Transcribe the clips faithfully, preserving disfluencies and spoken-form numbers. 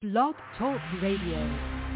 Blog Talk Radio.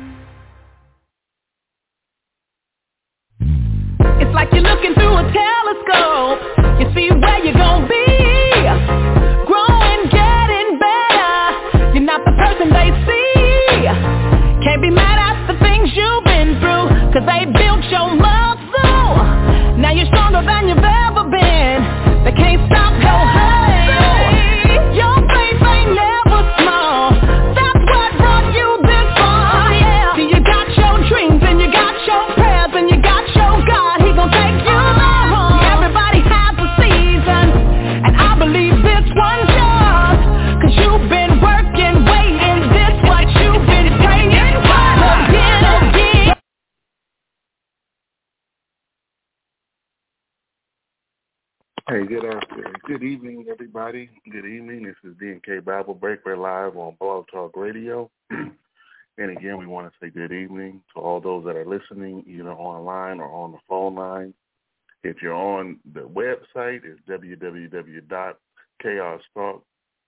It's like you're looking through a telescope. You see where you're gonna be. Growing, getting better. You're not the person they see. Can't be mad at the things you've been through, 'cause they built your muscle. Now you're stronger than you've ever been. They can't stop your hustle. Your faith ain't never small. That's what brought you this far. Yeah. See, you got your dreams and you got your prayers and you got your God. He gon' take you there. See, everybody has a season, and I believe this one's yours, 'cause you've been working, waiting. This what you've been praying for. Again, again. Hey, good afternoon. Good evening, everybody. Good evening. This is D and K Bible Breaker live on Blog Talk Radio. And again, we want to say good evening to all those that are listening, either online or on the phone line. If you're on the website, it's w w w dot chaos talk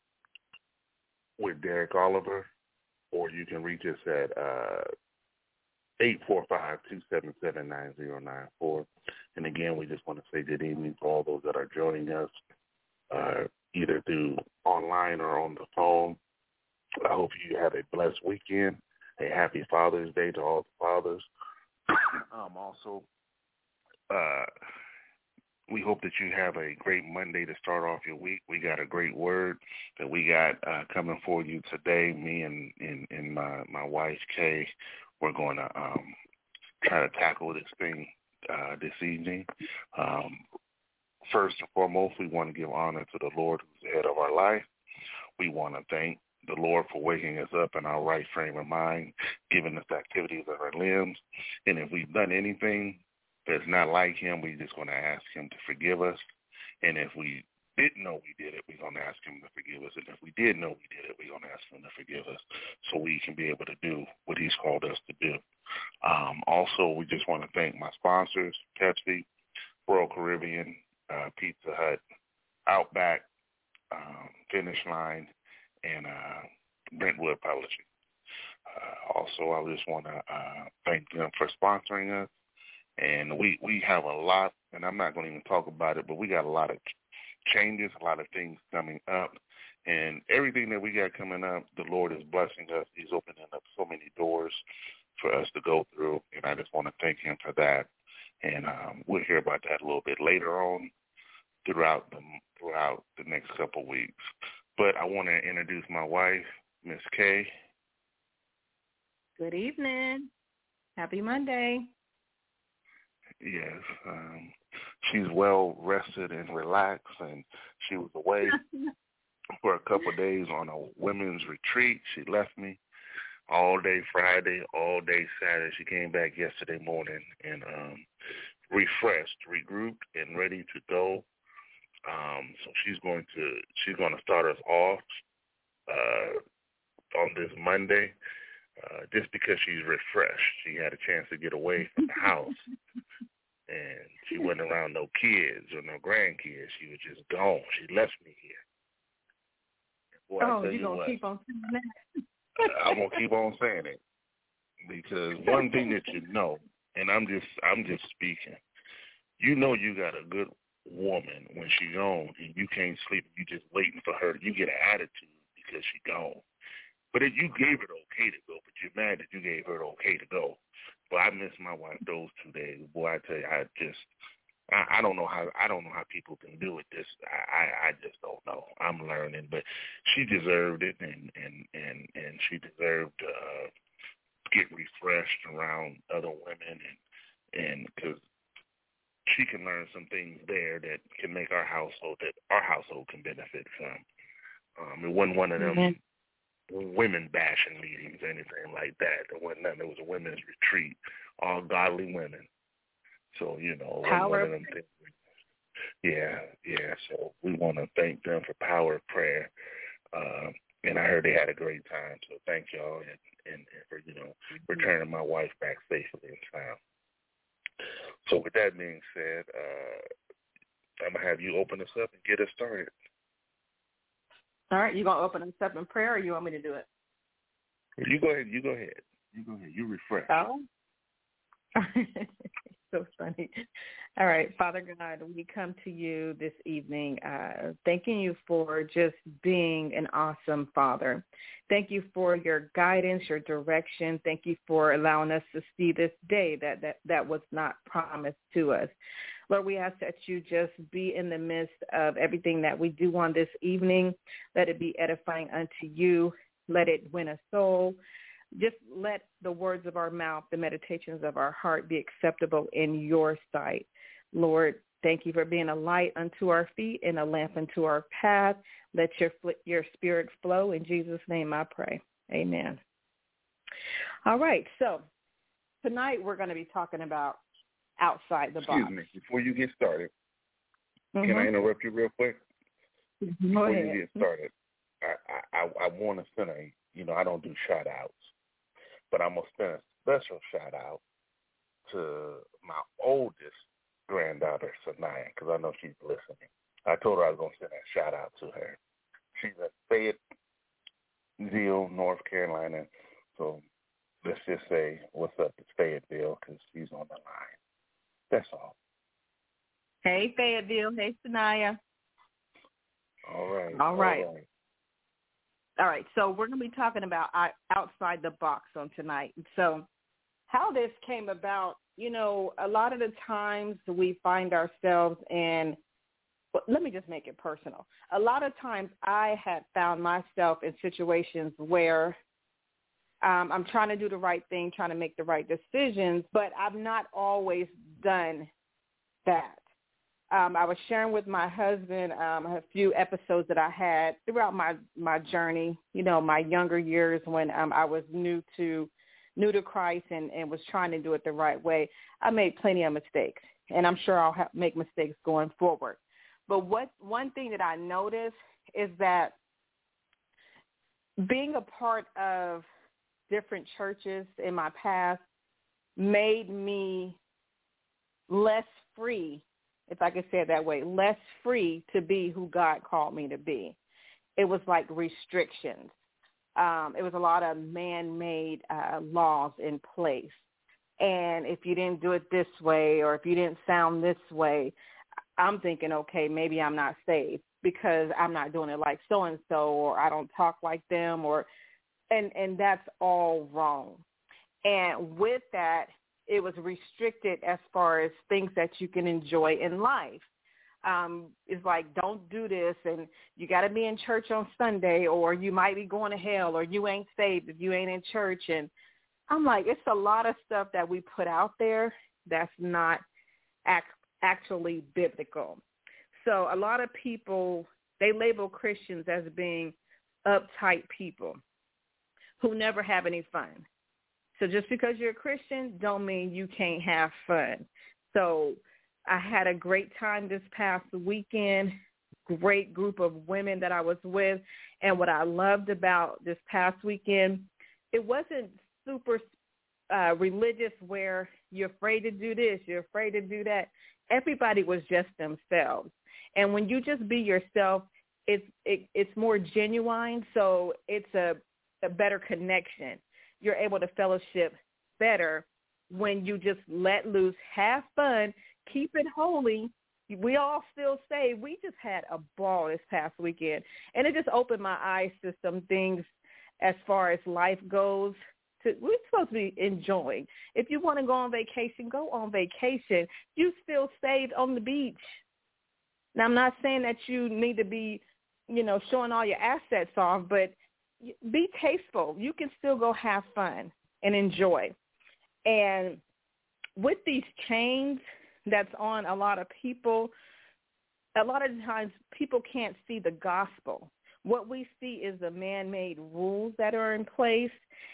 with Derek Oliver, or you can reach us at uh, eight four five, two seven seven, nine zero nine four. And again, we just want to say good evening to all those that are joining us, uh, either through online or on the phone. I hope you have a blessed weekend. A happy Father's Day to all the fathers. um, also, uh, we hope that you have a great Monday to start off your week. We got a great word that we got uh, coming for you today. Me and, and, and my, my wife, Kay, we're going to um, try to tackle this thing uh, this evening. Um, first and foremost, we want to give honor to the Lord who's the head of our life. We want to thank the Lord for waking us up in our right frame of mind, giving us activities of our limbs. And if we've done anything that's not like him, we're just going to ask him to forgive us. And if we didn't know we did it, we're going to ask him to forgive us. And if we did know we did it, we're going to ask him to forgive us so we can be able to do what he's called us to do. Um, also, we just want to thank my sponsors, Pepsi, Royal Caribbean, uh, Pizza Hut, Outback, um, Finish Line, and uh, Brentwood Publishing. Uh, also, I just want to uh, thank them for sponsoring us. And we, we have a lot, and I'm not going to even talk about it, but we got a lot of changes, a lot of things coming up. And everything that we got coming up, the Lord is blessing us. He's opening up so many doors for us to go through, and I just want to thank him for that. And um, we'll hear about that a little bit later on throughout the throughout the next couple weeks. But I want to introduce my wife, Miss Kay. Good evening. Happy Monday. Yes, um, she's well rested and relaxed, and she was away for a couple of days on a women's retreat. She left me all day Friday, all day Saturday. She came back yesterday morning and um, refreshed, regrouped, and ready to go. Um, so she's going to she's going to start us off uh, on this Monday, uh, just because she's refreshed. She had a chance to get away from the house, and she wasn't around no kids or no grandkids. She was just gone. She left me here. Boy, oh, you're going to keep on saying that? I'm gonna keep on saying it, because one thing that you know, and I'm just I'm just speaking, you know you got a good woman when she's gone and you can't sleep. You just waiting for her. You get an attitude because she gone, but if you gave her the okay to go, but you're mad that you gave her the okay to go. But I miss my wife those two days. Boy, I tell you, I just I, I don't know how I don't know how people can do it. This I, I just don't know. I'm learning, but she deserved it, and and and, and she deserved to uh, get refreshed around other women, and and because she can learn some things there that can make our household that our household can benefit from. Um, it wasn't one of them mm-hmm. women bashing meetings or anything like that. It wasn't nothing. It was a women's retreat, all godly women. So, you know, one of them things. Yeah, yeah. So we want to thank them for Power of Prayer. Uh, and I heard they had a great time. So thank y'all and, and, and for, you know, returning my wife back safely in time. So with that being said, uh, I'm going to have you open us up and get us started. All right. You going to open us up in prayer, or you want me to do it? You go ahead. You go ahead. You go ahead. You refresh. Oh. So funny. All right, Father God, we come to you this evening uh, thanking you for just being an awesome Father. Thank you for your guidance, your direction. Thank you for allowing us to see this day that, that, that was not promised to us. Lord, we ask that you just be in the midst of everything that we do on this evening. Let it be edifying unto you. Let it win a soul. Just let the words of our mouth, the meditations of our heart be acceptable in your sight. Lord, thank you for being a light unto our feet and a lamp unto our path. Let your your spirit flow. In Jesus' name I pray. Amen. All right, so tonight we're going to be talking about outside the Excuse box. me, before you get started, Mm-hmm. can I interrupt you real quick? Go Before ahead. you get started, I, I, I want to send a, you know, I don't do shout-outs, but I'm going to send a special shout-out to my oldest granddaughter, Sanaya, because I know she's listening. I told her I was going to send a shout-out to her. She's at Fayetteville, North Carolina, so let's just say what's up to Fayetteville because she's on the line. That's all. Hey, Fayetteville. Hey, Sanaya. All right. All right. All right. All right, so we're going to be talking about outside the box on tonight. So how this came about, you know, a lot of the times we find ourselves in, well, let me just make it personal. A lot of times I had found myself in situations where um, I'm trying to do the right thing, trying to make the right decisions, but I've not always done that. Um, I was sharing with my husband um, a few episodes that I had throughout my, my journey, you know, my younger years when um, I was new to new to Christ and, and was trying to do it the right way. I made plenty of mistakes, and I'm sure I'll have, make mistakes going forward. But what one thing that I noticed is that being a part of different churches in my past made me less free, if I could say it that way, less free to be who God called me to be. It was like restrictions. Um, it was a lot of man-made uh, laws in place. And if you didn't do it this way or if you didn't sound this way, I'm thinking, okay, maybe I'm not saved because I'm not doing it like so-and-so or I don't talk like them or and, and that's all wrong. And with that, it was restricted as far as things that you can enjoy in life. Um, it's like, don't do this, and you got to be in church on Sunday, or you might be going to hell, or you ain't saved if you ain't in church. And I'm like, it's a lot of stuff that we put out there that's not ac- actually biblical. So a lot of people, they label Christians as being uptight people who never have any fun. So just because you're a Christian don't mean you can't have fun. So I had a great time this past weekend, great group of women that I was with. And what I loved about this past weekend, it wasn't super uh, religious where you're afraid to do this, you're afraid to do that. Everybody was just themselves. And when you just be yourself, it's it, it's more genuine, so it's a, a better connection. You're able to fellowship better when you just let loose, have fun, keep it holy. We all still say we just had a ball this past weekend, and it just opened my eyes to some things as far as life goes. To, we're supposed to be enjoying. If you want to go on vacation, go on vacation. You still stayed on the beach. Now, I'm not saying that you need to be, you know, showing all your assets off, but be tasteful. You can still go have fun and enjoy. And with these chains that's on a lot of people, a lot of times people can't see the gospel. What we see is the man-made rules that are in place.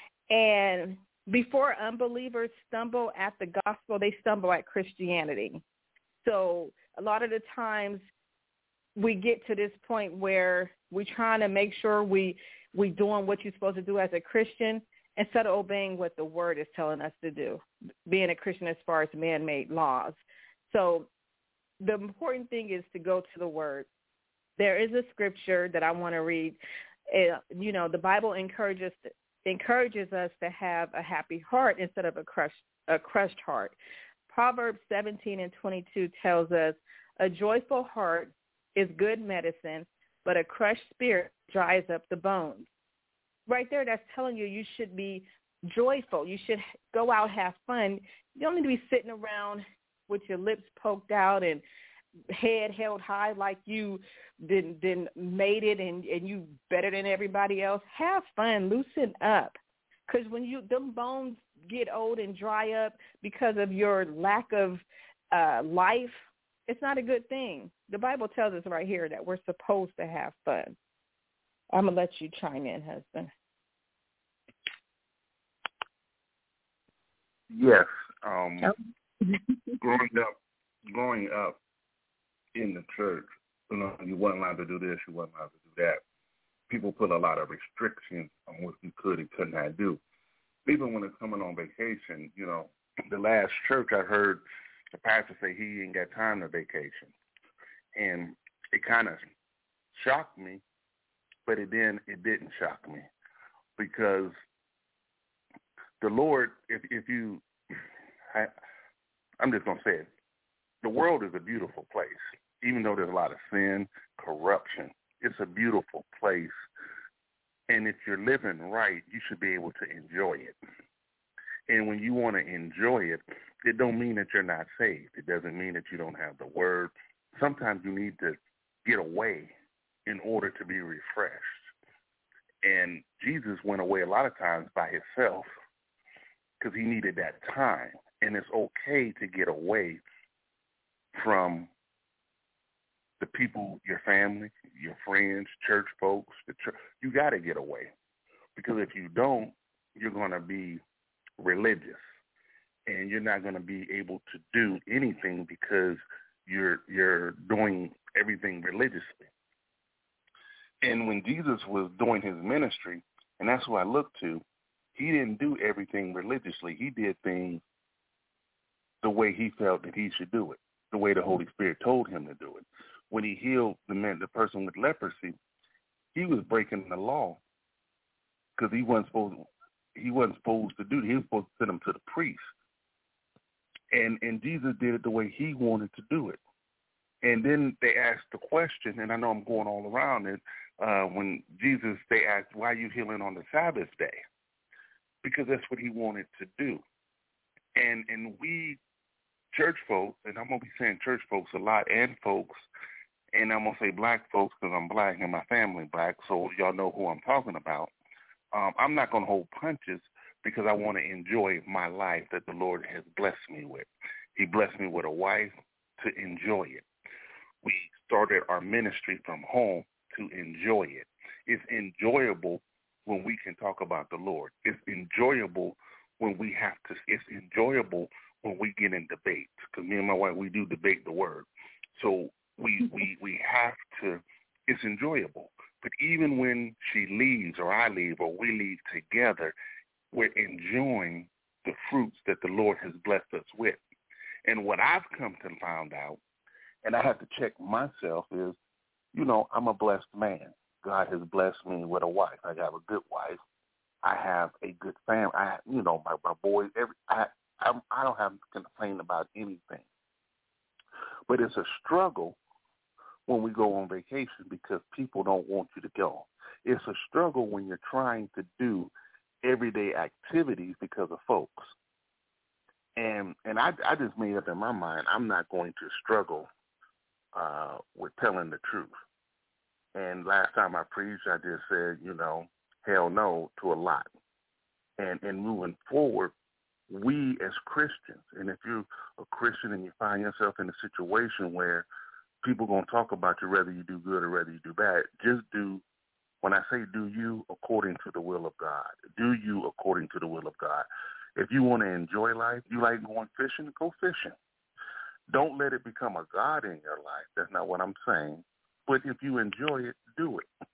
And before unbelievers stumble at the gospel, they stumble at Christianity. So a lot of the times we get to this point where we're trying to make sure we we doing what you're supposed to do as a Christian instead of obeying what the word is telling us to do, being a Christian as far as man-made laws. So the important thing is to go to the word. There is a scripture that I want to read. Uh, you know, the Bible encourages encourages us to have a happy heart instead of a crushed, a crushed heart. Proverbs seventeen and twenty-two tells us, a joyful heart is good medicine, but a crushed spirit dries up the bones. Right there, that's telling you you should be joyful. You should go out, have fun. You don't need to be sitting around with your lips poked out and head held high like you didn't, didn't made it and, and you better than everybody else. Have fun. Loosen up. Because when you them bones get old and dry up because of your lack of uh, life, it's not a good thing. The Bible tells us right here that we're supposed to have fun. I'm going to let you chime in, husband. Yes. Um, growing up, growing up in the church, you know, you weren't allowed to do this, you weren't allowed to do that. People put a lot of restrictions on what you could and could not do. Even when it's coming on vacation, you know, the last church I heard the pastor say he ain't got time to vacation. And it kind of shocked me, but it then it didn't shock me because the Lord, if if you, I, I'm just going to say it, the world is a beautiful place. Even though there's a lot of sin, corruption, it's a beautiful place. And if you're living right, you should be able to enjoy it. And when you want to enjoy it, it don't mean that you're not saved. It doesn't mean that you don't have the word. Sometimes you need to get away in order to be refreshed. And Jesus went away a lot of times by himself because he needed that time. And it's okay to get away from the people, your family, your friends, church folks. The church. You got to get away because if you don't, you're going to be religious and you're not going to be able to do anything because you're you're doing everything religiously. And when Jesus was doing his ministry, and that's who I look to, he didn't do everything religiously. He did things the way he felt that he should do it, the way the Holy Spirit told him to do it. When he healed the man, the person with leprosy, he was breaking the law because he wasn't supposed he wasn't supposed to do it. He was supposed to send him to the priest. And and Jesus did it the way he wanted to do it. And then they asked the question, and I know I'm going all around it, uh, when Jesus, they asked, why are you healing on the Sabbath day? Because that's what he wanted to do. And and we church folks, and I'm going to be saying church folks a lot, and folks, and I'm going to say black folks because I'm black and my family black, so y'all know who I'm talking about. Um, I'm not going to hold punches because I want to enjoy my life that the Lord has blessed me with. He blessed me with a wife to enjoy it. We started our ministry from home to enjoy it. It's enjoyable when we can talk about the Lord. It's enjoyable when we have to. It's enjoyable when we get in debates because me and my wife, we do debate the word. So we we we have to. It's enjoyable. But even when she leaves or I leave or we leave together, we're enjoying the fruits that the Lord has blessed us with. And what I've come to find out, and I have to check myself, is, you know, I'm a blessed man. God has blessed me with a wife. I have a good wife. I have a good family. I, you know, my, my boys. Every I, I, I don't have to complain about anything. But it's a struggle when we go on vacation because people don't want you to go. It's a struggle when you're trying to do everyday activities because of folks. And and I, I just made up in my mind I'm not going to struggle uh, with telling the truth. And last time I preached, I just said, you know, hell no to a lot. And and moving forward, we as Christians, and if you're a Christian and you find yourself in a situation where people are going to talk about you whether you do good or whether you do bad, just do, when I say do you according to the will of God, do you according to the will of God. If you want to enjoy life, you like going fishing, go fishing. Don't let it become a God in your life. That's not what I'm saying. But if you enjoy it, do it.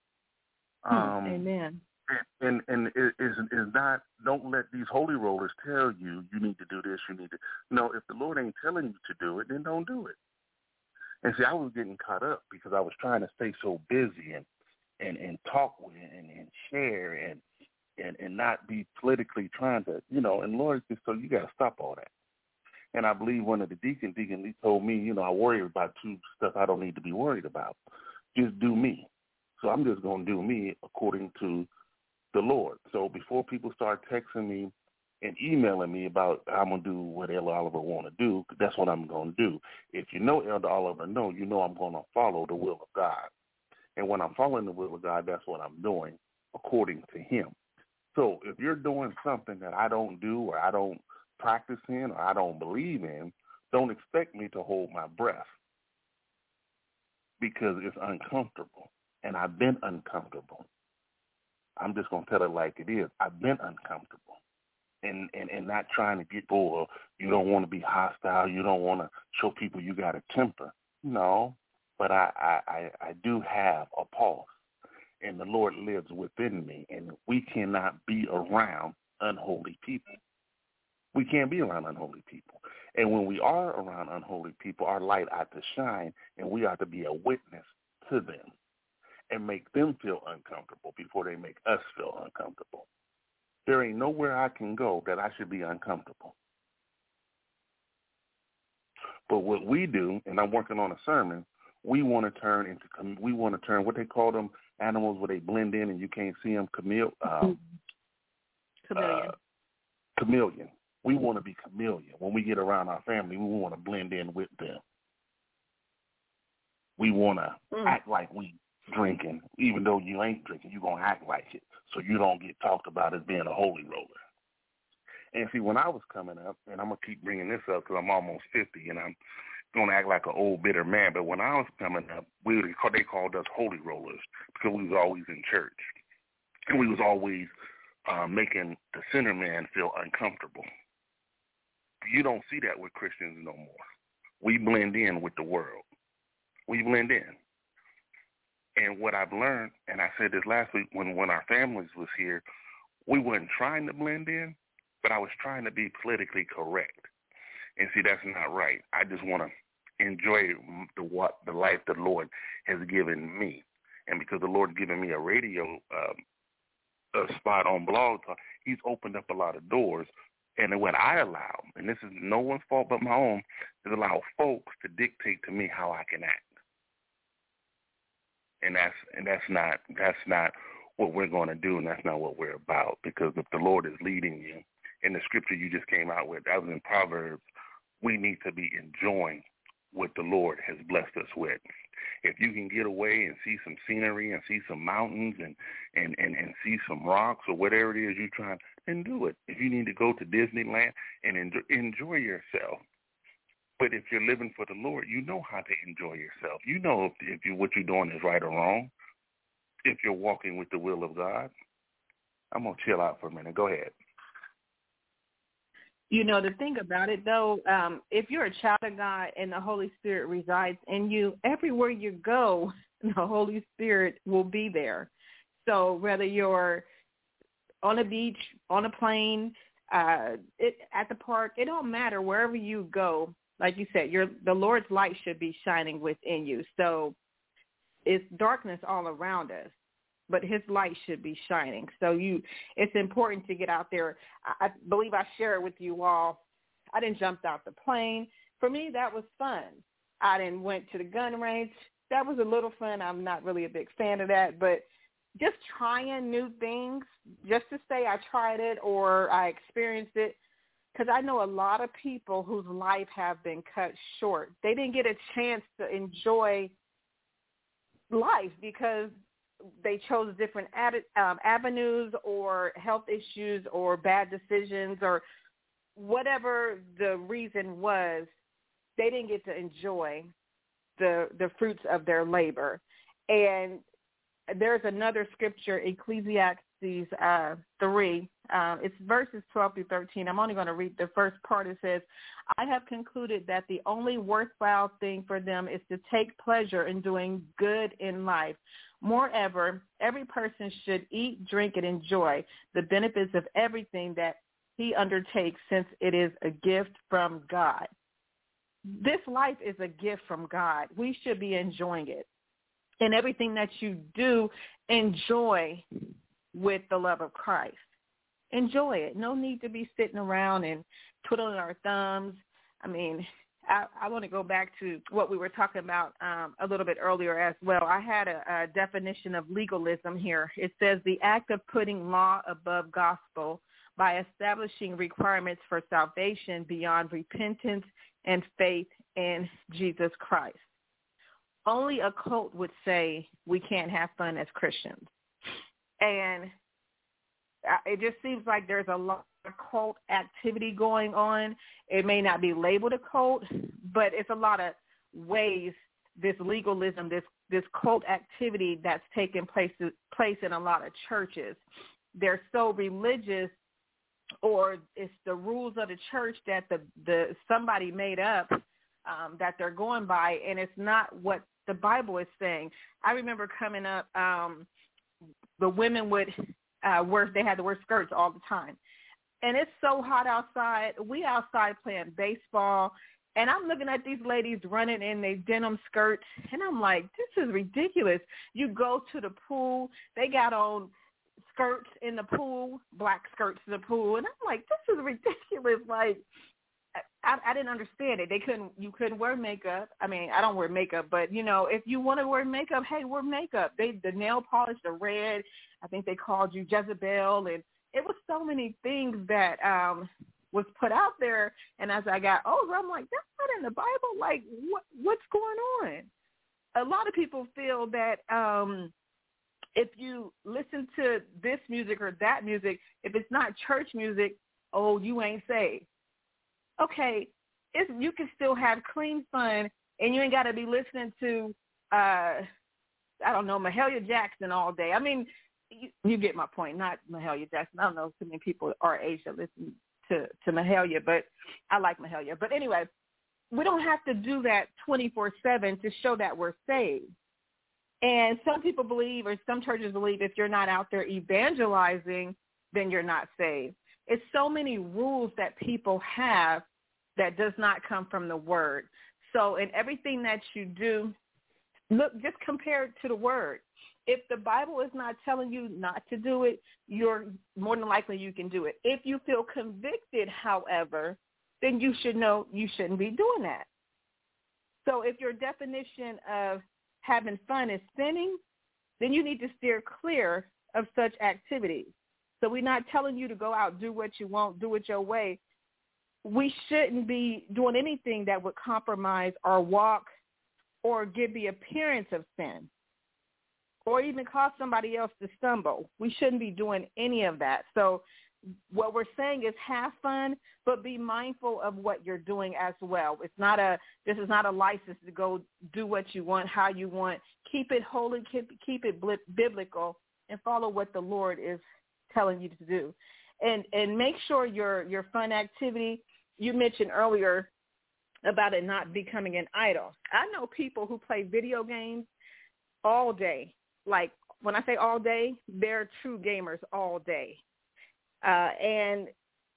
Um, Amen. And and it is is not. Don't let these holy rollers tell you you need to do this. You need to. No, if the Lord ain't telling you to do it, then don't do it. And see, I was getting caught up because I was trying to stay so busy and and, and talk with and, and share and and, and not be politically trying to, you know, and Lord just so you got to stop all that. And I believe one of the deacons, Deacon Lee told me, you know, I worry about two stuff I don't need to be worried about. Just do me. So I'm just going to do me according to the Lord. So before people start texting me and emailing me about I'm going to do what Elder Oliver want to do, that's what I'm going to do. If you know Elder Oliver, know, you know I'm going to follow the will of God. And when I'm following the will of God, that's what I'm doing according to him. So if you're doing something that I don't do or I don't practice in or I don't believe in, don't expect me to hold my breath because it's uncomfortable. And I've been uncomfortable. I'm just going to tell it like it is. I've been uncomfortable. And, and, and not trying to get over, you don't want to be hostile. You don't want to show people you got a temper. No, but I, I, I, I do have a pulse. And the Lord lives within me. And we cannot be around unholy people. We can't be around unholy people. And when we are around unholy people, our light ought to shine, and we ought to be a witness to them and make them feel uncomfortable before they make us feel uncomfortable. There ain't nowhere I can go that I should be uncomfortable. But what we do, and I'm working on a sermon, we want to turn into, we want to turn what they call them animals where they blend in and you can't see them, chamele- um, Chameleon. Uh, chameleon. We want to be chameleon. When we get around our family, we want to blend in with them. We want to mm. act like we drinking, even though you ain't drinking. You're going to act like it so you don't get talked about as being a holy roller. And see, when I was coming up, and I'm going to keep bringing this up because I'm almost fifty, and I'm going to act like an old, bitter man, but when I was coming up, we they called us holy rollers because we was always in church. And we was always uh, making the sinner man feel uncomfortable. You don't see that with Christians no more. We blend in with the world. We blend in. And what I've learned, and I said this last week when, when our families was here, we weren't trying to blend in, but I was trying to be politically correct. And see, that's not right. I just want to enjoy the what the life the Lord has given me. And because the Lord given me a radio um, a spot on Blog Talk, he's opened up a lot of doors. And what I allow, and this is no one's fault but my own, is allow folks to dictate to me how I can act. And that's and that's not that's not what we're going to do, and that's not what we're about. Because if the Lord is leading you, in the scripture you just came out with, that was in Proverbs, we need to be enjoying what the Lord has blessed us with. If you can get away and see some scenery and see some mountains and, and, and, and see some rocks or whatever it is you're trying, then do it. If you need to go to Disneyland and enjoy, enjoy yourself. But if you're living for the Lord, you know how to enjoy yourself. You know if, if you, what you're doing is right or wrong. If you're walking with the will of God. I'm going to chill out for a minute. Go ahead. You know, the thing about it, though, um, if you're a child of God and the Holy Spirit resides in you, everywhere you go, the Holy Spirit will be there. So whether you're on a beach, on a plane, uh, it, at the park, it don't matter. Wherever you go, like you said, your the Lord's light should be shining within you. So it's darkness all around us, but his light should be shining. So you, it's important to get out there. I, I believe I shared with you all, I didn't jump out the plane. For me, that was fun. I didn't went to the gun range. That was a little fun. I'm not really a big fan of that, but just trying new things, just to say I tried it or I experienced it, because I know a lot of people whose life have been cut short. They didn't get a chance to enjoy life because they chose different ad, um, avenues or health issues or bad decisions or whatever the reason was. They didn't get to enjoy the the fruits of their labor. And there's another scripture, Ecclesiastes uh, three. Uh, it's verses twelve through thirteen. I'm only going to read the first part. It says, I have concluded that the only worthwhile thing for them is to take pleasure in doing good in life. Moreover, every person should eat, drink, and enjoy the benefits of everything that he undertakes, since it is a gift from God. This life is a gift from God. We should be enjoying it. And everything that you do, enjoy with the love of Christ. Enjoy it. No need to be sitting around and twiddling our thumbs. I mean, I, I want to go back to what we were talking about um, a little bit earlier as well. I had a, a definition of legalism here. It says the act of putting law above gospel by establishing requirements for salvation beyond repentance and faith in Jesus Christ. Only a cult would say we can't have fun as Christians. And it just seems like there's a lot of cult activity going on. It may not be labeled a cult, but it's a lot of ways this legalism, this this cult activity that's taking place place in a lot of churches. They're so religious, or it's the rules of the church that the, the somebody made up um, that they're going by, and it's not what the Bible is saying. I remember coming up, um, the women would uh, wear, they had to wear skirts all the time. And it's so hot outside. We outside playing baseball, and I'm looking at these ladies running in their denim skirts, and I'm like, this is ridiculous. You go to the pool, they got on skirts in the pool, black skirts in the pool, and I'm like, this is ridiculous. Like, I, I didn't understand it. They couldn't, you couldn't wear makeup. I mean, I don't wear makeup, but, you know, if you want to wear makeup, hey, wear makeup. They, the nail polish, the red, I think they called you Jezebel, and it was so many things that um, was put out there. And as I got older, I'm like, that's not in the Bible. Like, what, what's going on? A lot of people feel that um, if you listen to this music or that music, if it's not church music, oh, you ain't saved. Okay, it's, you can still have clean fun, and you ain't got to be listening to, uh, I don't know, Mahalia Jackson all day. I mean, you, you get my point, not Mahalia Jackson. I don't know too many people our age that listen to, to Mahalia, but I like Mahalia. But anyway, we don't have to do that twenty-four seven to show that we're saved. And some people believe, or some churches believe, if you're not out there evangelizing, then you're not saved. It's so many rules that people have that does not come from the word. So in everything that you do, look, just compare it to the word. If the Bible is not telling you not to do it, you're more than likely you can do it. If you feel convicted, however, then you should know you shouldn't be doing that. So if your definition of having fun is sinning, then you need to steer clear of such activities. So we're not telling you to go out, do what you want, do it your way. We shouldn't be doing anything that would compromise our walk or give the appearance of sin or even cause somebody else to stumble. We shouldn't be doing any of that. So what we're saying is have fun, but be mindful of what you're doing as well. It's not a, this is not a license to go do what you want, how you want. Keep it holy, keep, keep it biblical, and follow what the Lord is telling you to do. And and make sure your your fun activity, you mentioned earlier about it not becoming an idol. I know people who play video games all day. Like when I say all day, they're true gamers all day. Uh, and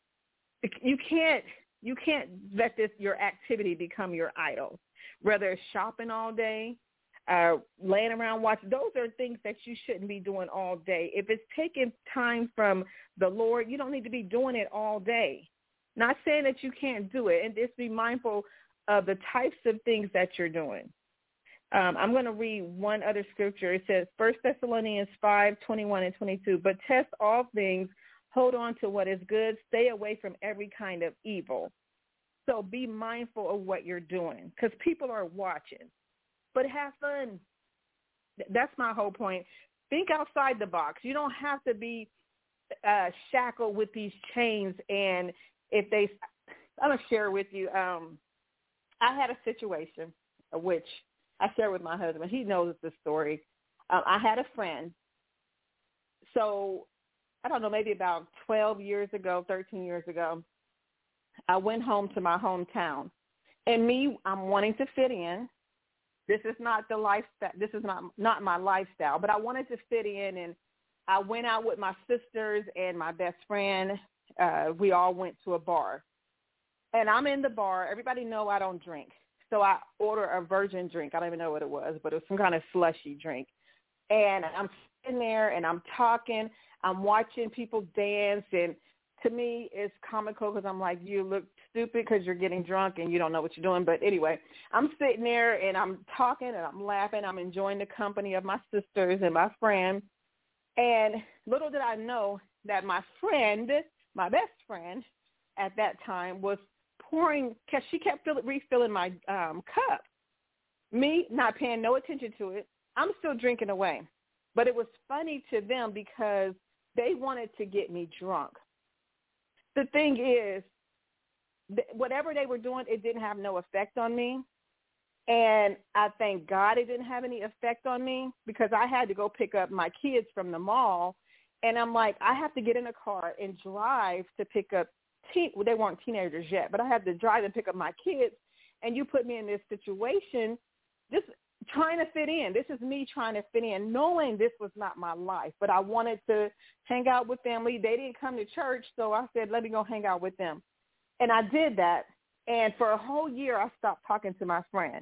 you can't you can't let this your activity become your idol. Whether it's shopping all day, Uh, laying around watching, those are things that you shouldn't be doing all day. If it's taking time from the Lord, you don't need to be doing it all day. Not saying that you can't do it, and just be mindful of the types of things that you're doing. Um, I'm going to read one other scripture. It says, First Thessalonians five, twenty-one and twenty-two, but test all things, hold on to what is good, stay away from every kind of evil. So be mindful of what you're doing because people are watching. But have fun. That's my whole point. Think outside the box. You don't have to be uh, shackled with these chains. And if they, I'm going to share with you, um, I had a situation, which I share with my husband. He knows the story. Um, I had a friend. So I don't know, maybe about twelve years ago, thirteen years ago, I went home to my hometown. And me, I'm wanting to fit in. This is not the lifestyle. This is not not my lifestyle, but I wanted to fit in, and I went out with my sisters and my best friend. Uh, we all went to a bar, and I'm in the bar. Everybody know I don't drink, so I order a virgin drink. I don't even know what it was, but it was some kind of slushy drink. And I'm sitting there, and I'm talking. I'm watching people dance, and to me, it's comical because I'm like, you look stupid because you're getting drunk and you don't know what you're doing. But anyway, I'm sitting there and I'm talking and I'm laughing. I'm enjoying the company of my sisters and my friend. And little did I know that my friend, my best friend at that time, was pouring, because she kept fill, refilling my um, cup. Me not paying no attention to it. I'm still drinking away. But it was funny to them because they wanted to get me drunk. The thing is, whatever they were doing, it didn't have no effect on me. And I thank God it didn't have any effect on me because I had to go pick up my kids from the mall. And I'm like, I have to get in a car and drive to pick up, teen- well, they weren't teenagers yet, but I had to drive and pick up my kids. And you put me in this situation, just trying to fit in. This is me trying to fit in, knowing this was not my life. But I wanted to hang out with family. They didn't come to church, so I said, let me go hang out with them. And I did that. And for a whole year, I stopped talking to my friend.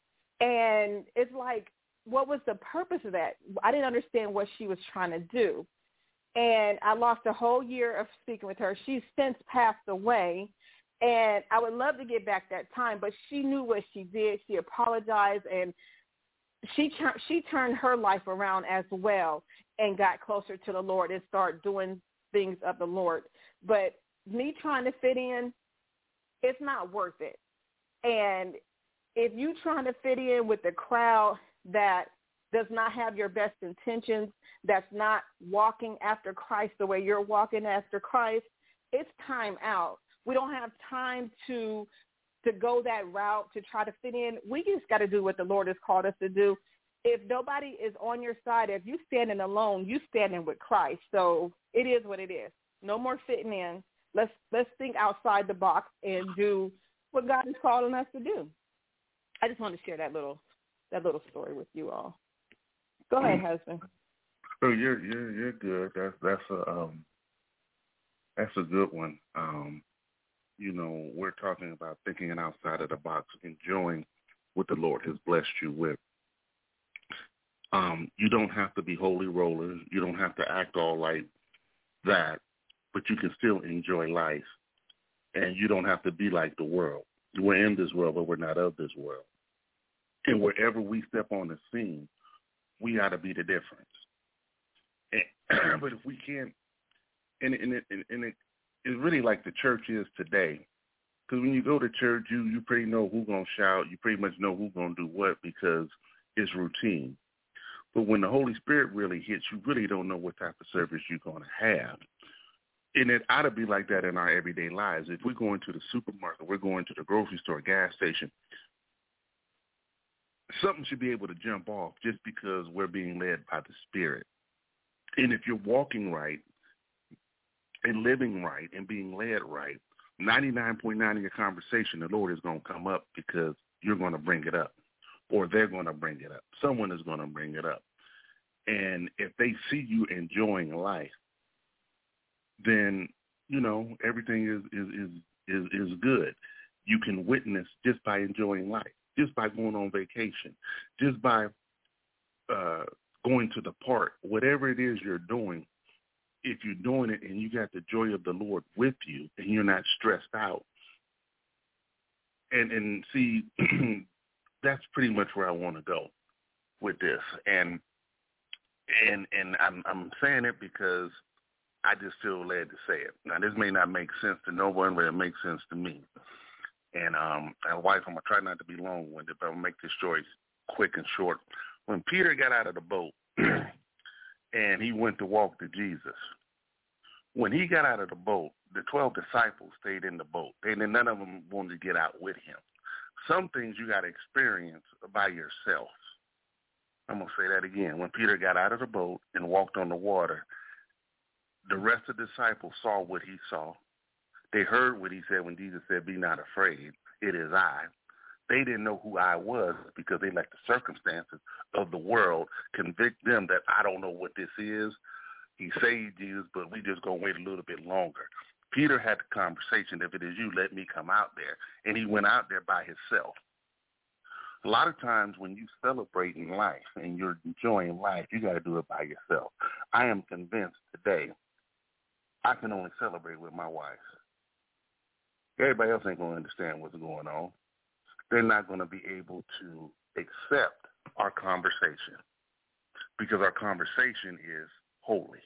And it's like, what was the purpose of that? I didn't understand what she was trying to do. And I lost a whole year of speaking with her. She's since passed away. And I would love to get back that time, but she knew what she did. She apologized, and she she turned her life around as well and got closer to the Lord and started doing things of the Lord. But me trying to fit in, it's not worth it. And if you're trying to fit in with the crowd that does not have your best intentions, that's not walking after Christ the way you're walking after Christ, it's time out. We don't have time to to go that route to try to fit in. We just got to do what the Lord has called us to do. If nobody is on your side, if you're standing alone, you're standing with Christ. So it is what it is. No more fitting in. Let's let's think outside the box and do what God is calling us to do. I just want to share that little that little story with you all. Go ahead, husband. Oh, you're you're you're good. That's that's a um that's a good one. Um, you know, we're talking about thinking outside of the box, enjoying what the Lord has blessed you with. Um, you don't have to be holy rollers. You don't have to act all like that, but you can still enjoy life. And you don't have to be like the world. We're in this world, but we're not of this world. And wherever we step on the scene, we got to be the difference. And, but if we can't, and, and, it, and it, it's really like the church is today. Because when you go to church, you, you pretty know who's going to shout. You pretty much know who's going to do what because it's routine. But when the Holy Spirit really hits, you really don't know what type of service you're going to have. And it ought to be like that in our everyday lives. If we're going to the supermarket, we're going to the grocery store, gas station, something should be able to jump off just because we're being led by the Spirit. And if you're walking right and living right and being led right, ninety-nine point nine of your conversation, the Lord is going to come up because you're going to bring it up, or they're going to bring it up. Someone is going to bring it up. And if they see you enjoying life, then, you know, everything is, is, is, is, is good. You can witness just by enjoying life, just by going on vacation, just by uh, going to the park, whatever it is you're doing. If you're doing it and you got the joy of the Lord with you and you're not stressed out, and, and see, that's pretty much where I want to go with this. And and and I'm, I'm saying it because I just feel led to say it. Now, this may not make sense to no one, but it makes sense to me. And um, my wife, I'm going to try not to be long-winded, but I'm going to make this story quick and short. When Peter got out of the boat and he went to walk to Jesus, when he got out of the boat, the twelve disciples stayed in the boat. They, none of them wanted to get out with him. Some things you got to experience by yourself. I'm going to say that again. When Peter got out of the boat and walked on the water, the rest of the disciples saw what he saw. They heard what he said when Jesus said, "Be not afraid, it is I." They didn't know who I was because they let the circumstances of the world convict them that I don't know what this is. He saved Jesus, but we just going to wait a little bit longer. Peter had the conversation, if it is you, let me come out there. And he went out there by himself. A lot of times when you celebrating life and you're enjoying life, you got to do it by yourself. I am convinced today I can only celebrate with my wife. Everybody else ain't going to understand what's going on. They're not going to be able to accept our conversation because our conversation is holy.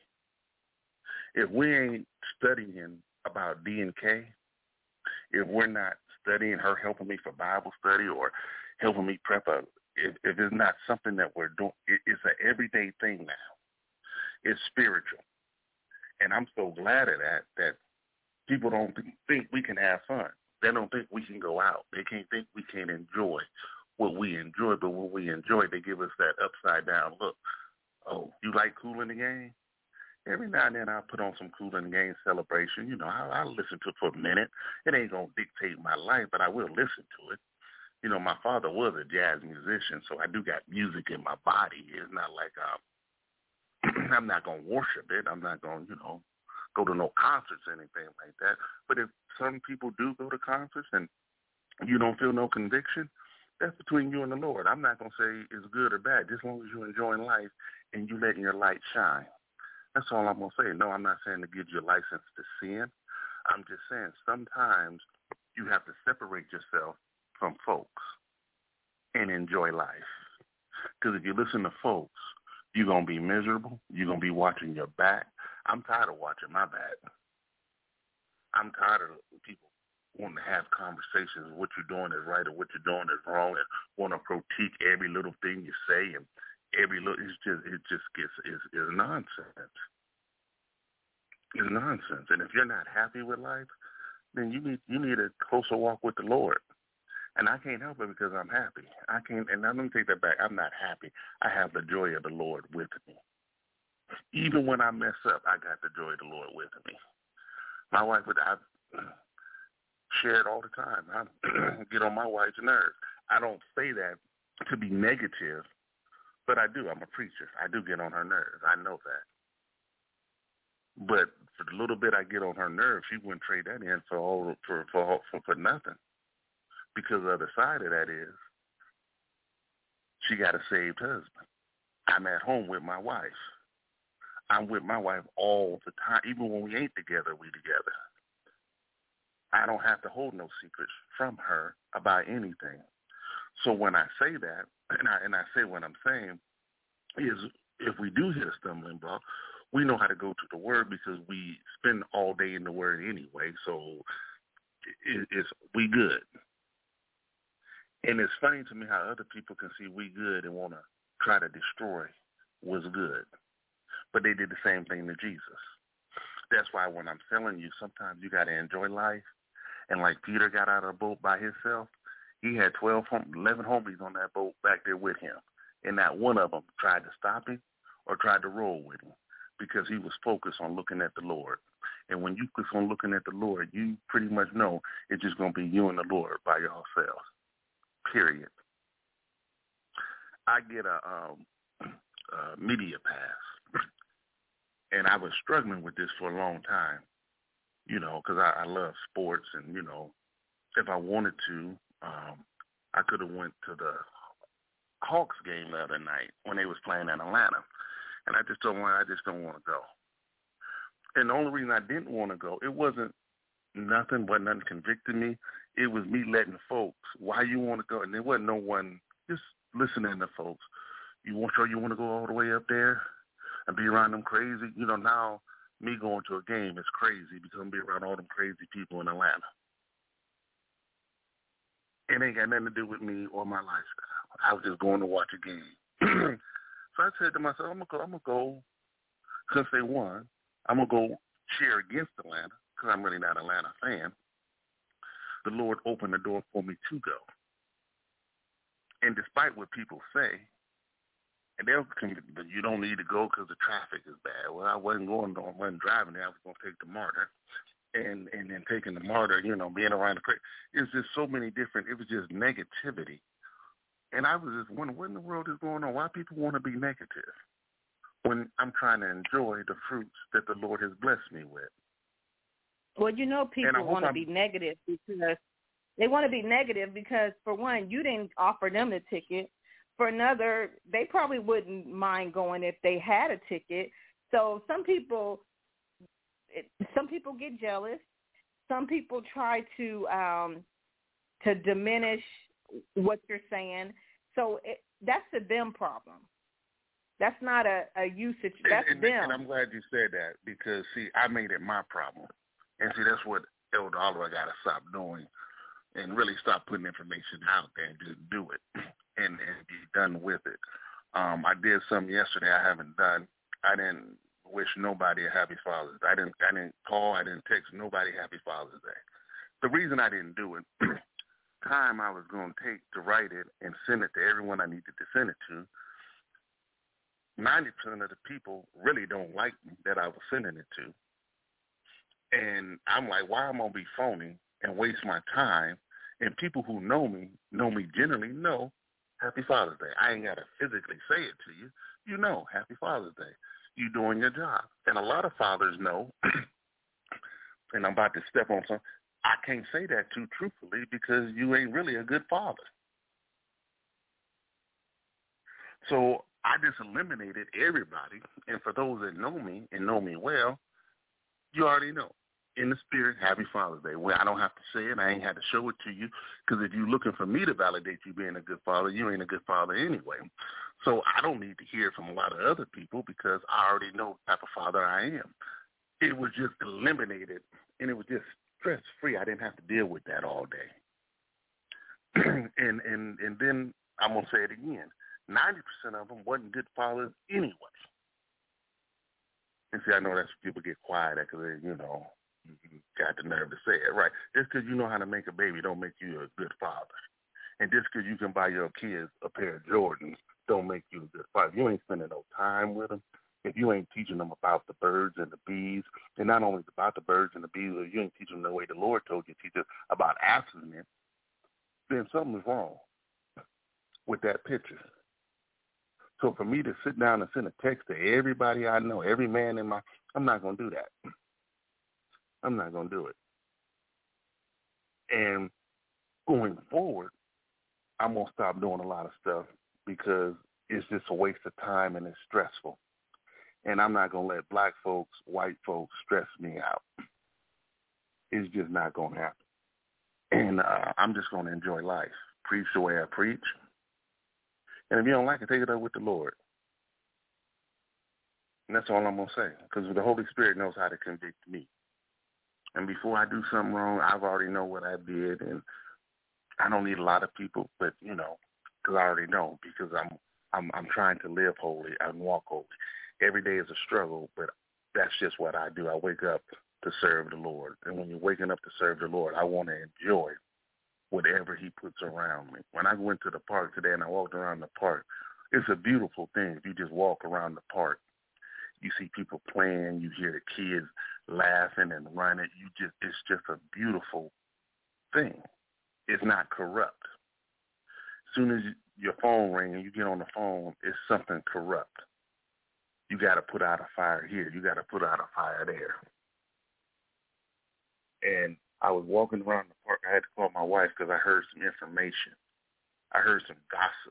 If we ain't studying about D and K, if we're not studying her helping me for Bible study or helping me prep a, if, if it's not something that we're doing, it, it's an everyday thing now. It's spiritual. And I'm so glad of that, that people don't think we can have fun. They don't think we can go out. They can't think we can enjoy what we enjoy, but when we enjoy, they give us that upside down look. Oh, you like Kool in the Gang? Every now and then I'll put on some Kool in the Gang celebration. You know, I'll, I'll listen to it for a minute. It ain't going to dictate my life, but I will listen to it. You know, my father was a jazz musician, so I do got music in my body. It's not like um, I'm not going to worship it. I'm not going to, you know, go to no concerts or anything like that. But if some people do go to concerts and you don't feel no conviction, that's between you and the Lord. I'm not going to say it's good or bad, just as long as you're enjoying life and you letting your light shine. That's all I'm going to say. No, I'm not saying to give you a license to sin. I'm just saying sometimes you have to separate yourself from folks and enjoy life. Because if you listen to folks, you're going to be miserable. You're going to be watching your back. I'm tired of watching my back. I'm tired of people wanting to have conversations. What you're doing is right or what you're doing is wrong, and want to critique every little thing you say, and every little, it's just, it just gets, is is nonsense. It's nonsense. And if you're not happy with life, then you need, you need a closer walk with the Lord. And I can't help it because I'm happy. I can't, and let me take that back. I'm not happy. I have the joy of the Lord with me. Even when I mess up, I got the joy of the Lord with me. My wife would, I share it all the time. I get on my wife's nerves. I don't say that to be negative, but I do. I'm a preacher. I do get on her nerves. I know that. But for the little bit I get on her nerves, she wouldn't trade that in for all, for, for, for, for nothing. Because the other side of that is she got a saved husband. I'm at home with my wife. I'm with my wife all the time. Even when we ain't together, we together. I don't have to hold no secrets from her about anything. So when I say that, and I, and I say what I'm saying, is if we do hit a stumbling block, we know how to go to the Word because we spend all day in the Word anyway. So it, it's we good. And it's funny to me how other people can see we good and want to try to destroy what's good. But they did the same thing to Jesus. That's why when I'm telling you, sometimes you got to enjoy life. And like Peter got out of the boat by himself, he had twelve, eleven homies on that boat back there with him. And not one of them tried to stop him or tried to roll with him because he was focused on looking at the Lord. And when you focus on looking at the Lord, you pretty much know it's just going to be you and the Lord by yourselves. Period. I get a, um, a media pass, and I was struggling with this for a long time, you know, because I, I love sports, and, you know, if I wanted to, um, I could have went to the Hawks game the other night when they was playing in Atlanta, and I just don't want, I just don't want to go. And the only reason I didn't want to go, it wasn't nothing, but nothing convicted me. It was me letting folks, why you want to go, and there wasn't no one just listening to folks. You want sure you want to go all the way up there and be around them crazy? You know, now me going to a game is crazy because I'm be around all them crazy people in Atlanta. It ain't got nothing to do with me or my lifestyle. I was just going to watch a game. So I said to myself, I'm gonna go. I'm gonna go since they won. I'm gonna go cheer against Atlanta because I'm really not an Atlanta fan. The Lord opened the door for me to go. And despite what people say, and they'll you don't need to go because the traffic is bad. Well, I wasn't going, I wasn't driving there. I was going to take the MARTA. And and then taking the MARTA, you know, being around the crowd. It's just so many different, it was just negativity. And I was just wondering, what in the world is going on? Why people want to be negative when I'm trying to enjoy the fruits that the Lord has blessed me with? Well, you know, people want to be negative because They want to be negative because, for one, you didn't offer them the ticket. For another, they probably wouldn't mind going if they had a ticket. So some people, some people get jealous. Some people try to um, to diminish what you're saying. So it, that's a them problem. That's not a, a usage. That's and, and, them. And I'm glad you said that because, see, I made it my problem. And, see, that's what Elder Oliver got to stop doing and really stop putting information out there and just do it and, and be done with it. Um, I did something yesterday I haven't done. I didn't wish nobody a happy Father's Day. I didn't, I didn't call. I didn't text nobody happy Father's Day. The reason I didn't do it, time I was going to take to write it and send it to everyone I needed to send it to, ninety percent of the people really don't like me that I was sending it to. And I'm like, why am I going to be phony and waste my time? And people who know me, know me generally know Happy Father's Day. I ain't got to physically say it to you. You know, Happy Father's Day. You doing your job. And a lot of fathers know, and I'm about to step on something, I can't say that too truthfully because you ain't really a good father. So I just eliminated everybody. And for those that know me and know me well, you already know. In the spirit, Happy Father's Day. Well, I don't have to say it. I ain't had to show it to you because if you're looking for me to validate you being a good father, you ain't a good father anyway. So I don't need to hear from a lot of other people because I already know the type of father I am. It was just eliminated, and it was just stress-free. I didn't have to deal with that all day. and, and, and then I'm going to say it again. ninety percent of them wasn't good fathers anyway. And see, I know that's people get quiet because they, you know, got the nerve to say it, right? Just because you know how to make a baby don't make you a good father. And just because you can buy your kids a pair of Jordans don't make you a good father. You ain't spending no time with them. If you ain't teaching them about the birds and the bees, and not only about the birds and the bees, or you ain't teaching them the way the Lord told you to teach them about answering it, then something's wrong with that picture. So for me to sit down and send a text to everybody I know, every man in my, I'm not going to do that. I'm not going to do it. And going forward, I'm going to stop doing a lot of stuff because it's just a waste of time and it's stressful. And I'm not going to let black folks, white folks stress me out. It's just not going to happen. And uh, I'm just going to enjoy life, preach the way I preach. And if you don't like it, take it up with the Lord. And that's all I'm going to say, because the Holy Spirit knows how to convict me. And before I do something wrong, I've already know what I did, and I don't need a lot of people, but, you know, because I already know, because I'm I'm I'm trying to live holy and walk holy. Every day is a struggle, but that's just what I do. I wake up to serve the Lord. And when you're waking up to serve the Lord, I want to enjoy whatever he puts around me. When I went to the park today and I walked around the park, it's a beautiful thing. If you just walk around the park, you see people playing, you hear the kids laughing and running. You just, it's just a beautiful thing. It's not corrupt. As soon as your phone rings and you get on the phone, it's something corrupt. You got to put out a fire here. You got to put out a fire there. And I was walking around the park. I had to call my wife because I heard some information. I heard some gossip.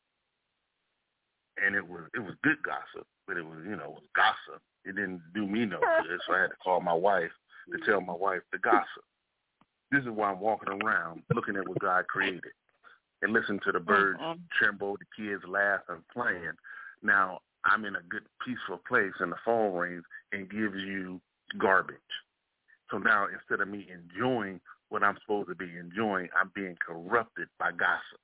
And it was it was good gossip, but it was, you know, it was gossip. It didn't do me no good, so I had to call my wife to tell my wife the gossip. This is why I'm walking around looking at what God created and listening to the birds uh-huh. tremble, the kids laugh and playing. Now, I'm in a good, peaceful place, and the phone rings and gives you garbage. So now, instead of me enjoying what I'm supposed to be enjoying, I'm being corrupted by gossip.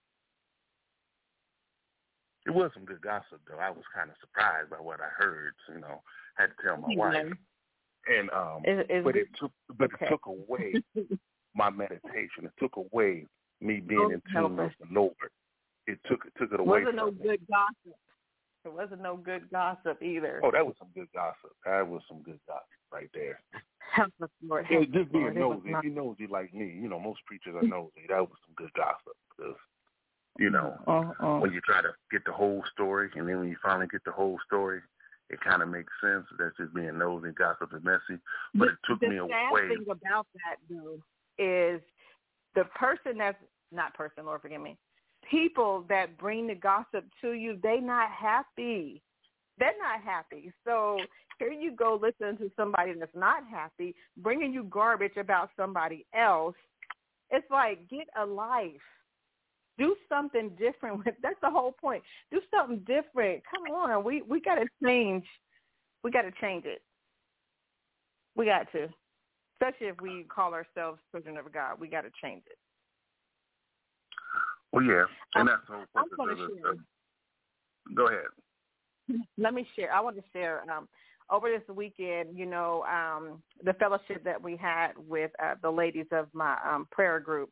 It was some good gossip, though. I was kind of surprised by what I heard. You know, I had to tell my wife, and um, is, is but it took, but okay. it took away my meditation. It took away me being in tune with the Lord. It took it took it away. Wasn't from no me. good gossip. It wasn't no good gossip either. Oh, that was some good gossip. That was some good gossip right there. Help us, Lord. Help just being Lord. nosy. If you're nosy like me, you know, most preachers are nosy. That was some good gossip because. You know, uh-uh. when you try to get the whole story, and then when you finally get the whole story, it kind of makes sense. That's just being nosy, gossip, and messy. But the, it took the me away. The sad thing about that, though, is the person that's not person, Lord forgive me, people that bring the gossip to you, they not happy. They're not happy. So here you go listening to somebody that's not happy, bringing you garbage about somebody else. It's like, get a life. Do something different. With, that's the whole point. Do something different. Come on. We we got to change. We got to change it. We got to. Especially if we call ourselves children of God. We got to change it. Well, yeah. And that's the whole I'm purpose gonna of this. share. Go ahead. Let me share. I want to share. Um, over this weekend, you know, um, the fellowship that we had with uh, the ladies of my um, prayer group,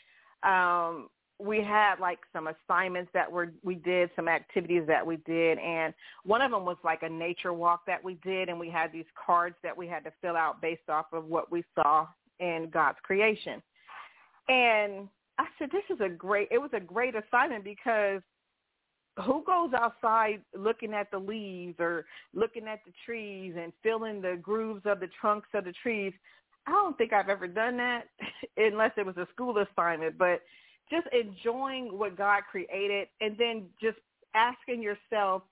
um, we had like some assignments that were we did, some activities that we did, and one of them was like a nature walk that we did, and we had these cards that we had to fill out based off of what we saw in God's creation. And I said, this is a great, it was a great assignment because who goes outside looking at the leaves or looking at the trees and feeling the grooves of the trunks of the trees? I don't think I've ever done that unless it was a school assignment, but just enjoying what God created and then just asking yourself,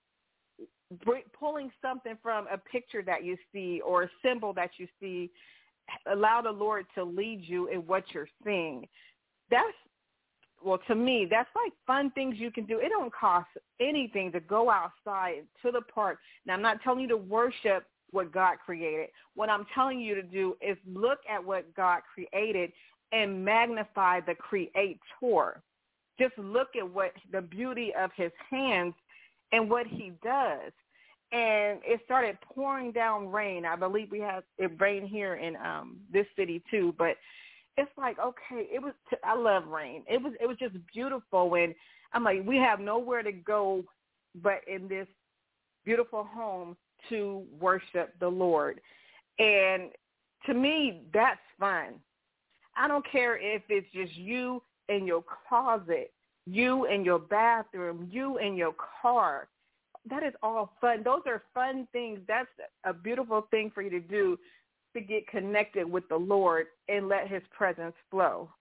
pulling something from a picture that you see or a symbol that you see, allow the Lord to lead you in what you're seeing. That's, well, to me, that's like fun things you can do. It don't cost anything to go outside to the park. Now, I'm not telling you to worship what God created. What I'm telling you to do is look at what God created and magnify the creator. Just look at what the beauty of his hands and what he does. And it started pouring down rain. I believe we have it rain here in um, this city too, but it's like, okay, it was, t- I love rain. It was, it was just beautiful. And I'm like, we have nowhere to go but in this beautiful home to worship the Lord. And to me, that's fun. I don't care if it's just you in your closet, you in your bathroom, you in your car. That is all fun. Those are fun things. That's a beautiful thing for you to do, to get connected with the Lord and let his presence flow.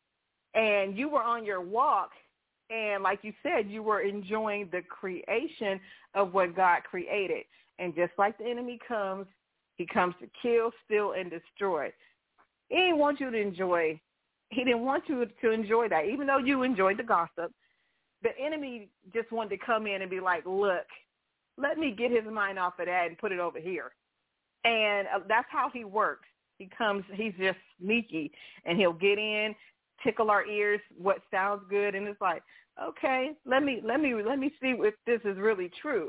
And you were on your walk, and like you said, you were enjoying the creation of what God created. And just like the enemy comes, he comes to kill, steal, and destroy. He didn't want you to enjoy. He didn't want you to enjoy that. Even though you enjoyed the gossip, the enemy just wanted to come in and be like, look, let me get his mind off of that and put it over here. And uh, that's how he works. He comes, he's just sneaky, and he'll get in, tickle our ears, what sounds good, and it's like, okay, let me let me let me see if this is really true.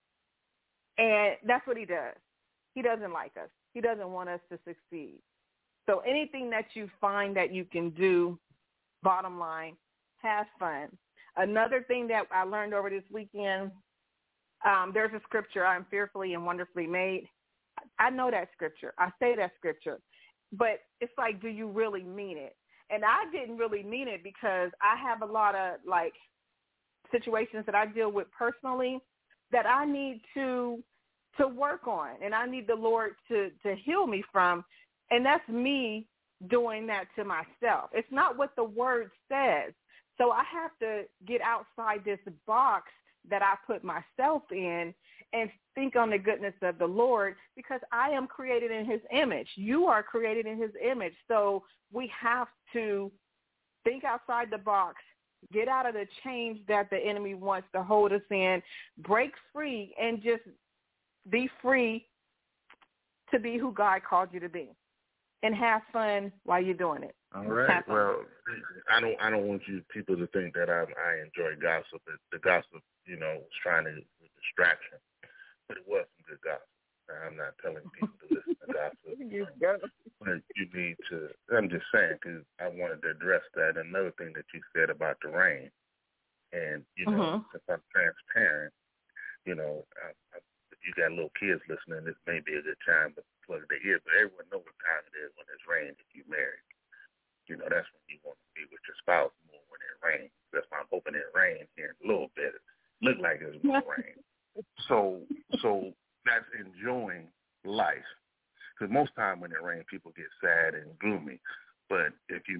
And that's what he does. He doesn't like us. He doesn't want us to succeed. So anything that you find that you can do, bottom line, have fun. Another thing that I learned over this weekend, um, there's a scripture, I'm fearfully and wonderfully made. I know that scripture. I say that scripture. But it's like, do you really mean it? And I didn't really mean it because I have a lot of, like, situations that I deal with personally that I need to to work on, and I need the Lord to, to heal me from. And that's me doing that to myself. It's not what the word says. So I have to get outside this box that I put myself in and think on the goodness of the Lord, because I am created in his image. You are created in his image. So we have to think outside the box, get out of the chains that the enemy wants to hold us in, break free, and just be free to be who God called you to be. And have fun while you're doing it. All right. Well, I don't. I don't want you people to think that I, I enjoy gossip. The gossip, you know, was trying to with distraction, but it was some good gossip. I'm not telling people to listen to gossip. You but you need to. I'm just saying because I wanted to address that. Another thing that you said about the rain, and you know, mm-hmm. if I'm transparent, you know, I, I, if you got little kids listening, this may be a good time to plug their ears, but everyone knows what time it is when it's raining if you're married. You know, that's when you want to be with your spouse more when it rains. That's why I'm hoping it rains here in a little bit. It look like it's going to rain. So so that's enjoying life. Because most time when it rains, people get sad and gloomy. But if you're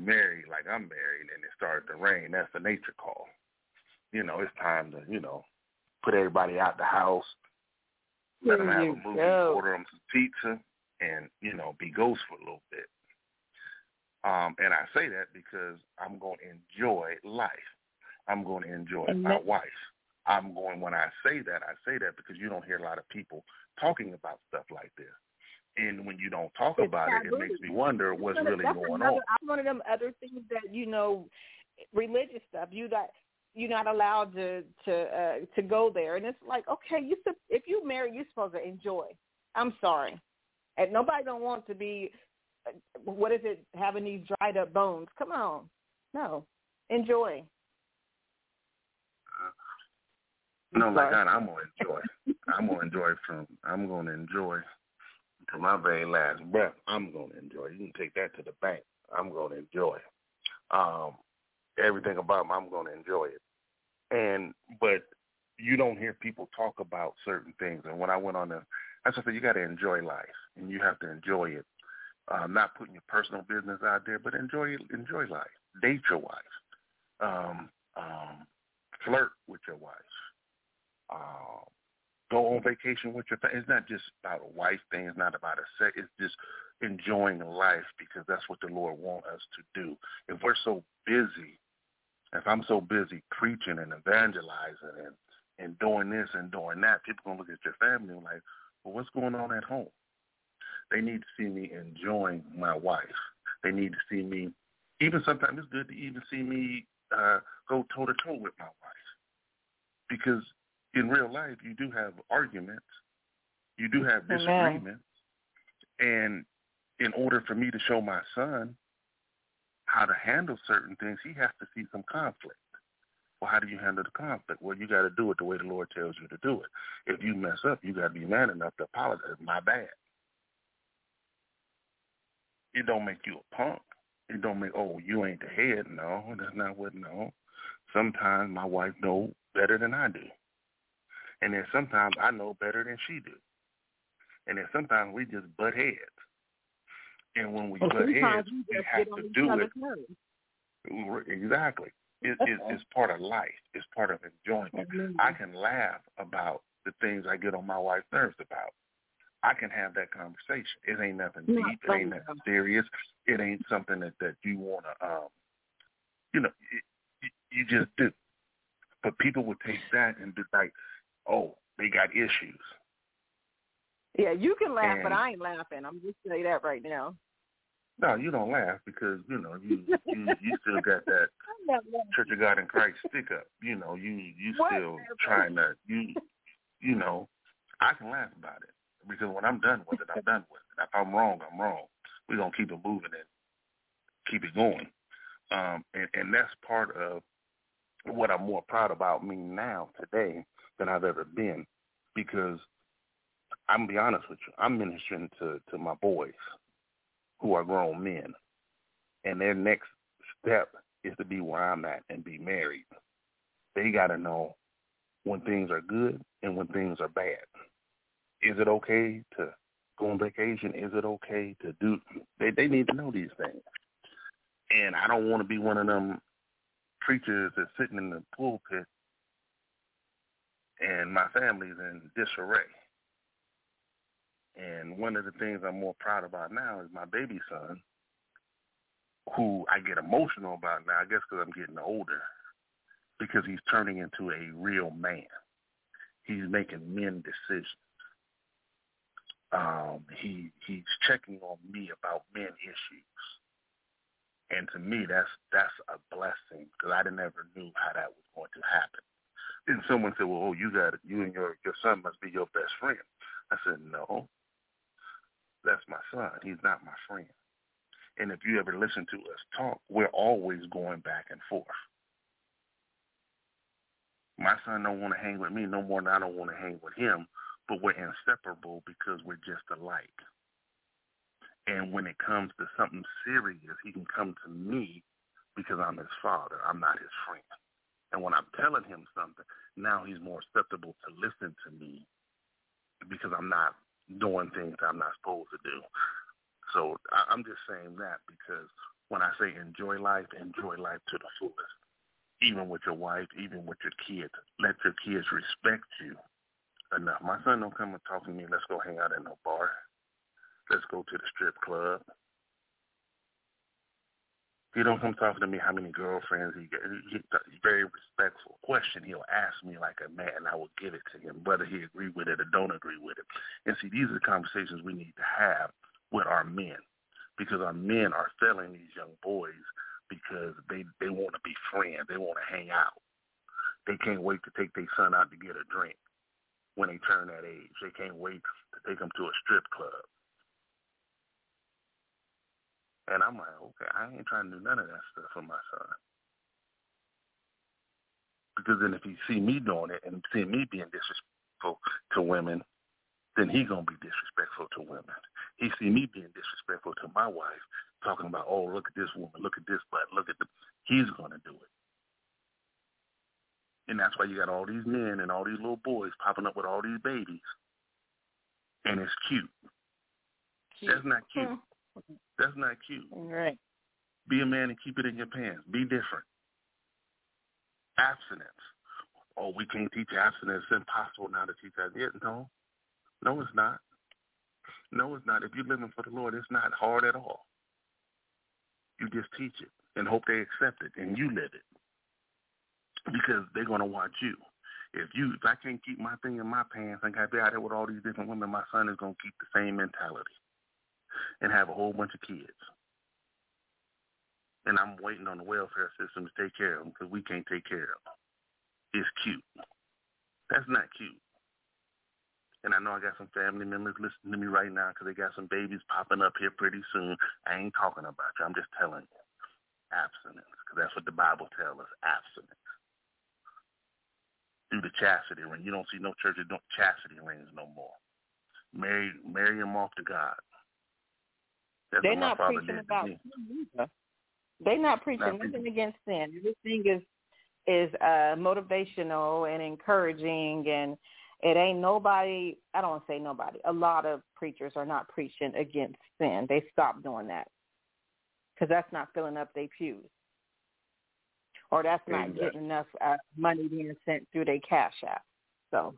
married like I'm married and it started to rain, that's the nature call. You know, it's time to, you know, put everybody out the house, let them have a movie, go. order them some pizza, and, you know, be ghosts for a little bit. Um, and I say that because I'm going to enjoy life. I'm going to enjoy and my wife. I'm going, when I say that, I say that because you don't hear a lot of people talking about stuff like this. And when you don't talk it's about taboo. it, it makes me wonder what's that's really that's going another, on. One of them other things that, you know, religious stuff, you got, you're not allowed to to uh, to go there. And it's like, okay, you if you marry, you're supposed to enjoy. I'm sorry. And nobody don't want to be, what is it, having these dried up bones. Come on. No. Enjoy. No, my God, I'm gonna enjoy. I'm gonna enjoy from. I'm gonna enjoy to my very last breath. I'm gonna enjoy. You can take that to the bank. I'm gonna enjoy. Um, everything about me, I'm gonna enjoy it. And but you don't hear people talk about certain things. And when I went on the, that's what I said. You got to enjoy life, and you have to enjoy it. Uh, not putting your personal business out there, but enjoy enjoy life. Date your wife. Um, um, flirt with your wife. Uh, go on vacation with your family. It's not just about a wife thing. It's not about a sex. It's just enjoying life because that's what the Lord wants us to do. If we're so busy, if I'm so busy preaching and evangelizing and, and doing this and doing that, people going to look at your family and like, well, what's going on at home? They need to see me enjoying my wife. They need to see me, even sometimes it's good to even see me uh, go toe-to-toe with my wife because in real life, you do have arguments. You do have disagreements. Amen. And in order for me to show my son how to handle certain things, he has to see some conflict. Well, how do you handle the conflict? Well, you got to do it the way the Lord tells you to do it. If you mess up, you got to be man enough to apologize. My bad. It don't make you a punk. It don't make, oh, you ain't the head. No, that's not what, no. Sometimes my wife knows better than I do. And then sometimes I know better than she do. And then sometimes we just butt heads. And when we well, butt heads, we have to do it. Nerves. Exactly. It, it, it's part of life. It's part of enjoyment. Mm-hmm. I can laugh about the things I get on my wife's nerves about. I can have that conversation. It ain't nothing deep. It ain't nothing serious. It ain't something that, that you want to, um, you know, it, you just do. But people would take that and be like, oh, they got issues. Yeah, you can laugh, and, but I ain't laughing. I'm just saying that right now. No, you don't laugh because, you know, you you, you still got that Church of God in Christ stick up. You know, you you still trying to, you you know, I can laugh about it because when I'm done with it, I'm done with it. If I'm wrong, I'm wrong. We're going to keep it moving and keep it going. Um, and, and that's part of what I'm more proud about me now today than I've ever been, because I'm going to be honest with you, I'm ministering to, to my boys who are grown men, and their next step is to be where I'm at and be married. They got to know when things are good and when things are bad. Is it okay to go on vacation? Is it okay to do, they, they need to know these things. And I don't want to be one of them preachers that's sitting in the pulpit and my family's in disarray. And one of the things I'm more proud about now is my baby son, who I get emotional about now, I guess because I'm getting older, because he's turning into a real man. He's making men decisions. Um, he he's checking on me about men issues. And to me, that's that's a blessing, because I never knew how that was going to happen. And someone said, well, oh, you got it. You and your, your son must be your best friend. I said, no, that's my son. He's not my friend. And if you ever listen to us talk, we're always going back and forth. My son don't want to hang with me no more than I don't want to hang with him, but we're inseparable because we're just alike. And when it comes to something serious, he can come to me because I'm his father. I'm not his friend. And when I'm telling him something, now he's more susceptible to listen to me because I'm not doing things I'm not supposed to do. So I, I'm just saying that because when I say enjoy life, enjoy life to the fullest. Even with your wife, even with your kids. Let your kids respect you enough. My son don't come and talk to me, let's go hang out in no bar. Let's go to the strip club. He don't come talking to me how many girlfriends he got. He's very respectful. Question he'll ask me like a man, and I will give it to him, whether he agree with it or don't agree with it. And see, these are the conversations we need to have with our men, because our men are failing these young boys because they, they want to be friends. They want to hang out. They can't wait to take their son out to get a drink when they turn that age. They can't wait to take them to a strip club. And I'm like, okay, I ain't trying to do none of that stuff for my son. Because then if he see me doing it and see me being disrespectful to women, then he going to be disrespectful to women. He see me being disrespectful to my wife, talking about, oh, look at this woman, look at this butt, look at the, he's going to do it. And that's why you got all these men and all these little boys popping up with all these babies. And it's cute. cute. That's not cute. Hmm. That's not cute. Right. Be a man and keep it in your pants. Be different. Abstinence. Oh, we can't teach abstinence. It's impossible now to teach that. No. No, it's not. No, it's not. If you're living for the Lord, it's not hard at all. You just teach it and hope they accept it and you live it, because they're going to watch you. If you, if I can't keep my thing in my pants and I be out there with all these different women, my son is going to keep the same mentality and have a whole bunch of kids. And I'm waiting on the welfare system to take care of them because we can't take care of them. It's cute. That's not cute. And I know I got some family members listening to me right now because they got some babies popping up here pretty soon. I ain't talking about you. I'm just telling you. Abstinence, because that's what the Bible tells us, abstinence. Do the chastity ring. You don't see no churches doing chastity rings no more. Marry, marry them off to God. That's They're what my not father preaching did about to me. sin either. They're not preaching Not nothing preaching. against sin. Everything is is uh, motivational and encouraging, and it ain't nobody, I don't want to say nobody, a lot of preachers are not preaching against sin. They stopped doing that because that's not filling up their pews, or that's not Exactly. getting enough uh, money being sent through their cash app. So,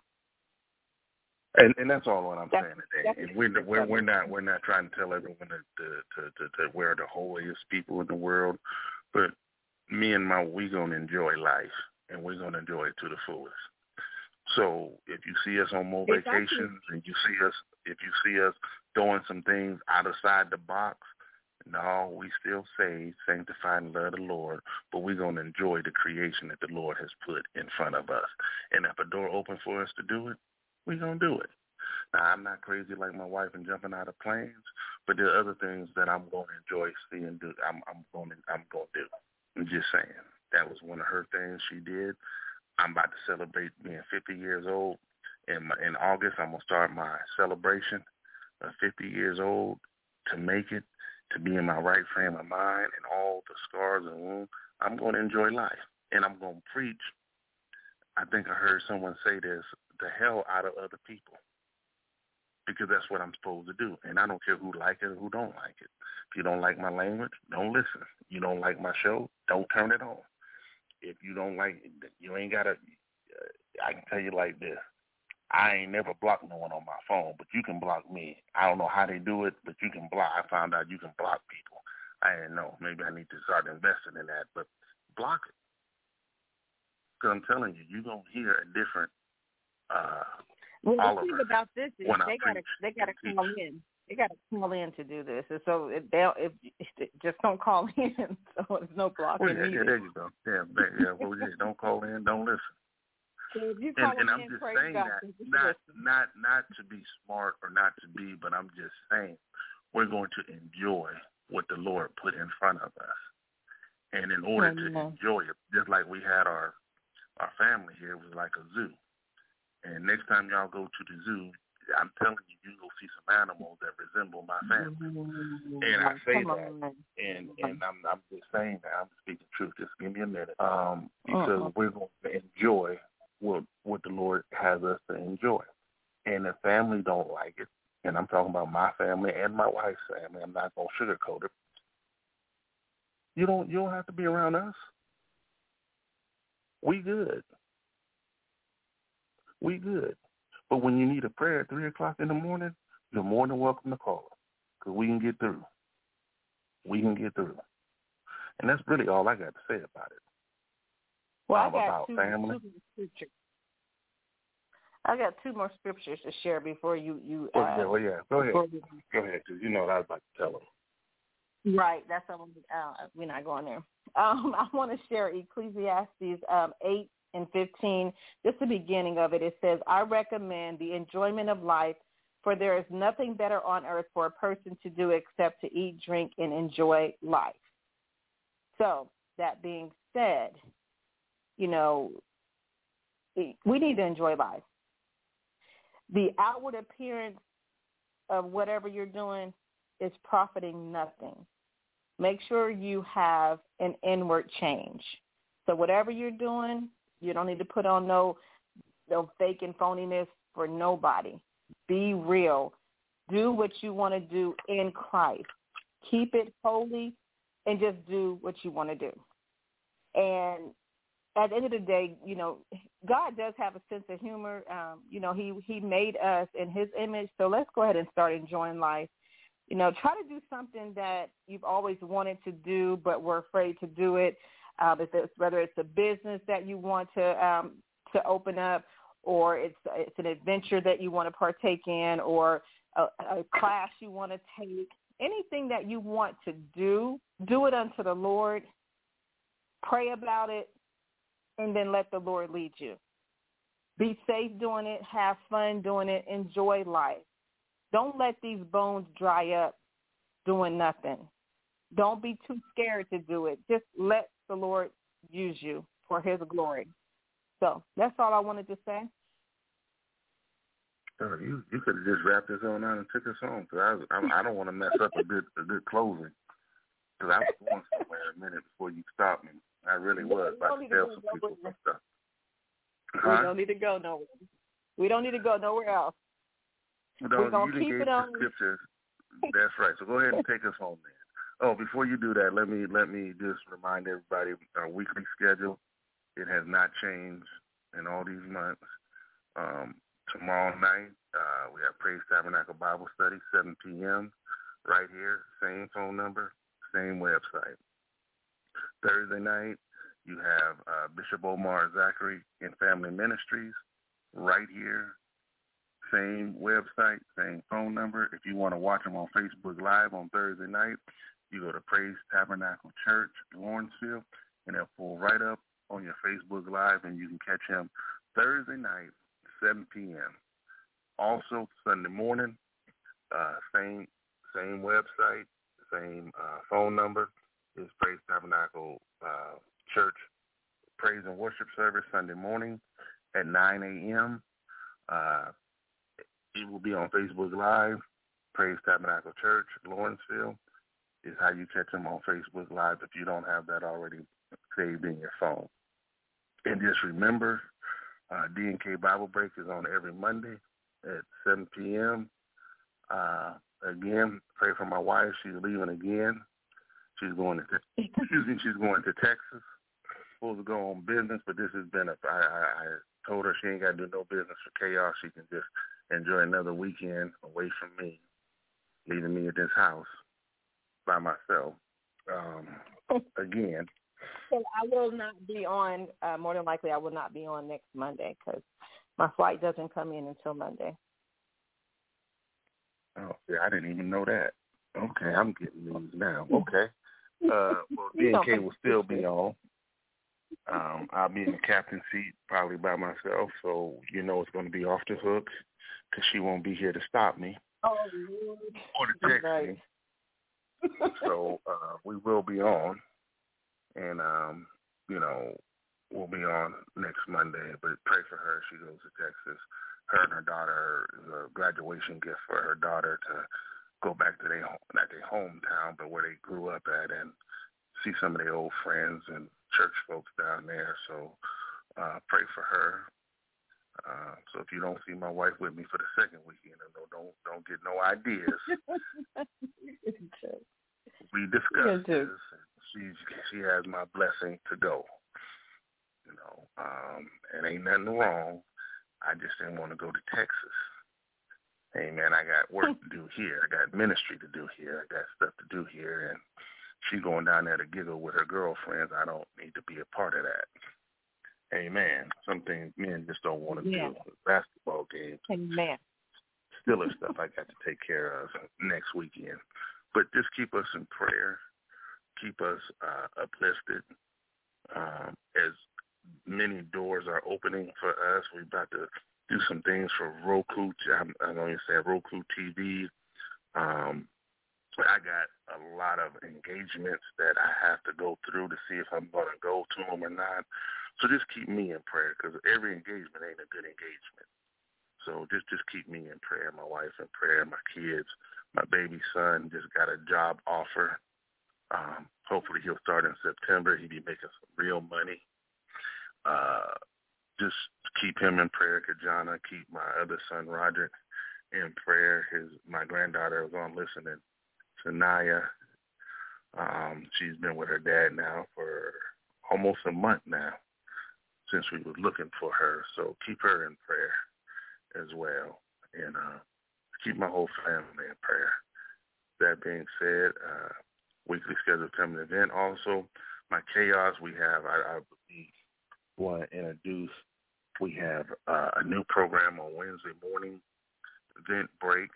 And and that's all what I'm that's, saying today. And we're we're we're not we're not trying to tell everyone to to to, to, to we're the holiest people in the world, but me and my we gonna enjoy life and we're gonna enjoy it to the fullest. So if you see us on more Exactly. vacations and you see us if you see us doing some things outside the box, no, we still saved, sanctified, and love the Lord, but we're going to enjoy the creation that the Lord has put in front of us. And if a door opens for us to do it, we're going to do it. Now, I'm not crazy like my wife and jumping out of planes, but there are other things that I'm going to enjoy seeing. Do I'm, I'm going to I'm going to do. I'm just saying. That was one of her things she did. I'm about to celebrate being fifty years old. In, my, in August, I'm going to start my celebration of fifty years old to make it, to be in my right frame of mind and all the scars and wounds. I'm going to enjoy life, and I'm going to preach. I think I heard someone say this, the hell out of other people, because that's what I'm supposed to do. And I don't care who like it or who don't like it. If you don't like my language, don't listen. You don't like my show, don't turn it on. If you don't like it, you ain't got to, uh, I can tell you like this. I ain't never blocked no one on my phone, but you can block me. I don't know how they do it, but you can block. I found out you can block people. I didn't know. Maybe I need to start investing in that, but block it. Because I'm telling you, you're going to hear a different uh, well, the Oliver thing about this is they got to they got to call in. They got to call in to do this, and so if they if, if just don't call in, so there's no blocking. Well, yeah, yeah, there you go. Yeah, yeah. Well, yeah, don't call in, don't listen. So if you And, call and I'm in, just praise saying God, that, just not listen. not not to be smart or not to be, but I'm just saying we're going to enjoy what the Lord put in front of us. And in order Amen. to enjoy it, just like we had our our family here, it was like a zoo. And next time y'all go to the zoo, I'm telling you, you go see some animals that resemble my family. Mm-hmm. And I say Come that, on. and and I'm I'm just saying that. I'm speaking truth. Just give me a minute, um, because Uh-uh. we're going to enjoy what what the Lord has us to enjoy. And if family don't like it, and I'm talking about my family and my wife's family. I'm not going to sugarcoat it. You don't, you don't have to be around us. We good. We good. But when you need a prayer at three o'clock in the morning, you're more than welcome to call us because we can get through. We can get through. And that's really all I got to say about it. Well, um, I got about two, family. two scriptures. I got two more scriptures to share before you. you uh, well, yeah, well, yeah. Go ahead. you, Go ahead, because you know what I was about to tell them. Right. That's what uh, we're not going there. Um, I want to share Ecclesiastes um, eight and fifteen. Just the beginning of it. It says, I recommend the enjoyment of life, for there is nothing better on earth for a person to do except to eat, drink, and enjoy life. So that being said, you know, we need to enjoy life. The outward appearance of whatever you're doing is profiting nothing. Make sure you have an inward change. So whatever you're doing, you don't need to put on no, no fake and phoniness for nobody. Be real. Do what you want to do in Christ. Keep it holy and just do what you want to do. And at the end of the day, you know, God does have a sense of humor. Um, you know, he, he made us in his image. So let's go ahead and start enjoying life. You know, try to do something that you've always wanted to do but were afraid to do it. Uh, if it's, whether it's a business that you want to um, to open up, or it's it's an adventure that you want to partake in, or a, a class you want to take, anything that you want to do, do it unto the Lord. Pray about it, and then let the Lord lead you. Be safe doing it. Have fun doing it. Enjoy life. Don't let these bones dry up doing nothing. Don't be too scared to do it. Just let the Lord use you for his glory. So that's all I wanted to say. Uh, you you could have just wrapped this on out and took us home, because I, I I don't want to mess up a good a good closing, because I was going somewhere a minute before you stopped me. I really was about to tell some people some stuff. Huh? We don't need to go nowhere. We don't need to go nowhere else. No, We're going you to keep it on. Scriptures. That's right. So go ahead and take us home then. Oh, before you do that, let me let me just remind everybody our weekly schedule. It has not changed in all these months. Um, tomorrow night, uh, we have Praise Tabernacle Bible Study, seven p.m. right here. Same phone number, same website. Thursday night, you have uh, Bishop Omar Zachary in Family Ministries right here. Same website, same phone number. If you want to watch them on Facebook Live on Thursday night, you go to Praise Tabernacle Church, Lawrenceville, and they'll pull right up on your Facebook Live, and you can catch him Thursday night, seven p.m. Also, Sunday morning, uh, same same website, same uh, phone number, is Praise Tabernacle uh, Church Praise and Worship Service Sunday morning at nine a.m. Uh, it will be on Facebook Live. Praise Tabernacle Church, Lawrenceville, is how you catch them on Facebook Live if you don't have that already saved in your phone. And just remember, uh, D and K Bible Break is on every Monday at seven p.m. Uh, again, pray for my wife. She's leaving again. She's going to excuse me, she's going to Texas. Supposed to go on business, but this has been a. I, I, I told her she ain't got to do no business for chaos. She can just enjoy another weekend away from me, leaving me at this house by myself. Um, again. So I will not be on, uh, more than likely I will not be on next Monday because my flight doesn't come in until Monday. Oh, yeah, I didn't even know that. Okay, I'm getting news now. Okay. Uh, well, D and K will still be on. Um, I'll be in the captain's seat probably by myself, so you know it's going to be off the hook because she won't be here to stop me oh, Lord. or to text right. me. So uh, we will be on, and, um, you know, we'll be on next Monday, but pray for her. She goes to Texas. Her and her daughter is a graduation gift for her daughter to go back to their, not their hometown, but where they grew up at, and see some of their old friends and church folks down there. So uh, pray for her. Uh, so if you don't see my wife with me for the second weekend, don't don't, don't get no ideas. We discussed this. She she has my blessing to go. You know, um, and ain't nothing wrong. I just didn't want to go to Texas. Hey man, I got work to do here. I got ministry to do here. I got stuff to do here, and she's going down there to giggle with her girlfriends. I don't need to be a part of that. Amen. Some things men just don't want to yeah. do. Basketball games. Amen. Still is stuff I got to take care of next weekend. But just keep us in prayer. Keep us uh, uplifted. Um, as many doors are opening for us, we're about to do some things for Roku. I'm, I'm going to say Roku T V. Um, I got a lot of engagements that I have to go through to see if I'm going to go to them or not. So just keep me in prayer, because every engagement ain't a good engagement. So just, just keep me in prayer, my wife in prayer, my kids. My baby son just got a job offer. Um, hopefully he'll start in September. He'll be making some real money. Uh, just keep him in prayer, Kajana. Keep my other son, Roderick, in prayer. His My granddaughter was on listening. Sanaya, um, she's been with her dad now for almost a month now since we were looking for her. So keep her in prayer as well. And uh, keep my whole family in prayer. That being said, uh, weekly scheduled coming event. Also, my chaos, we have, I, I want to introduce, we have uh, a new program on Wednesday morning, Event Break.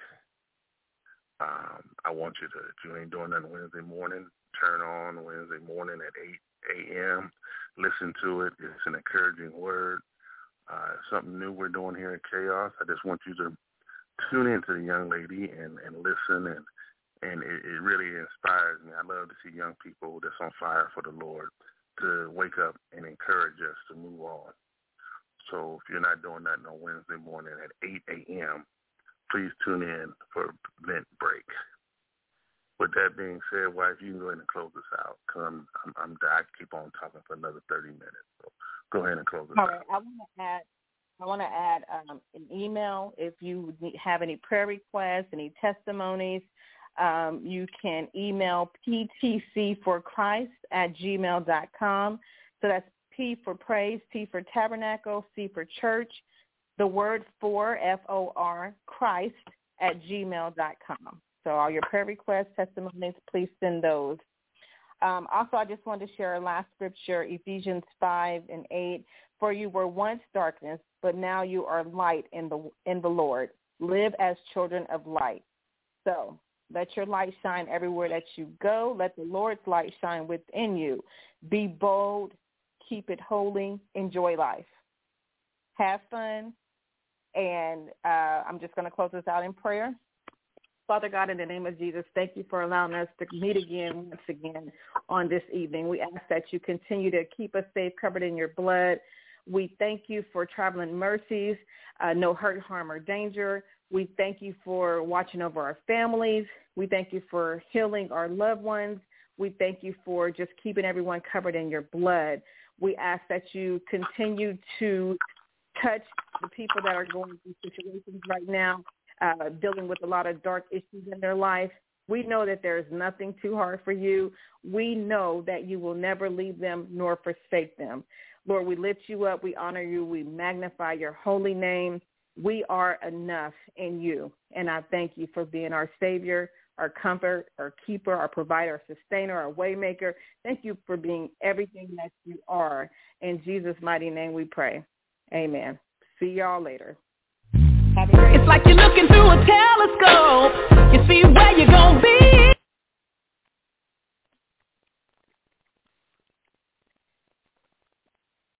Um, I want you to, if you ain't doing that Wednesday morning, turn on Wednesday morning at eight a.m. Listen to it. It's an encouraging word. Uh, something new we're doing here at Chaos. I just want you to tune in to the young lady and, and listen, and and it, it really inspires me. I love to see young people that's on fire for the Lord to wake up and encourage us to move on. So if you're not doing that on Wednesday morning at eight a.m., please tune in for Event Break. With that being said, wife, you can go ahead and close this out, because I'm, I'm, I'm, I keep on talking for another thirty minutes. So go ahead and close this All out. right. I want to add, I want to add um, an email. If you have any prayer requests, any testimonies, um, you can email p t c for christ at gmail dot com. So that's P for praise, T for tabernacle, C for church, the word for, F O R, Christ, at gmail dot com. So all your prayer requests, testimonies, please send those. Um, also, I just wanted to share our last scripture, Ephesians five and eight. For you were once darkness, but now you are light in the in the Lord. Live as children of light. So let your light shine everywhere that you go. Let the Lord's light shine within you. Be bold. Keep it holy. Enjoy life. Have fun. And uh, I'm just going to close this out in prayer. Father God, in the name of Jesus, thank you for allowing us to meet again, once again, on this evening. We ask that you continue to keep us safe, covered in your blood. We thank you for traveling mercies, uh, no hurt, harm, or danger. We thank you for watching over our families. We thank you for healing our loved ones. We thank you for just keeping everyone covered in your blood. We ask that you continue to touch the people that are going through situations right now, uh, dealing with a lot of dark issues in their life. We know that there is nothing too hard for you. We know that you will never leave them nor forsake them. Lord, we lift you up. We honor you. We magnify your holy name. We are enough in you. And I thank you for being our Savior, our comfort, our keeper, our provider, our sustainer, our waymaker. Thank you for being everything that you are. In Jesus' mighty name we pray. Amen. See y'all later. Have a great It's like you're looking through a telescope. You see where you're going to be.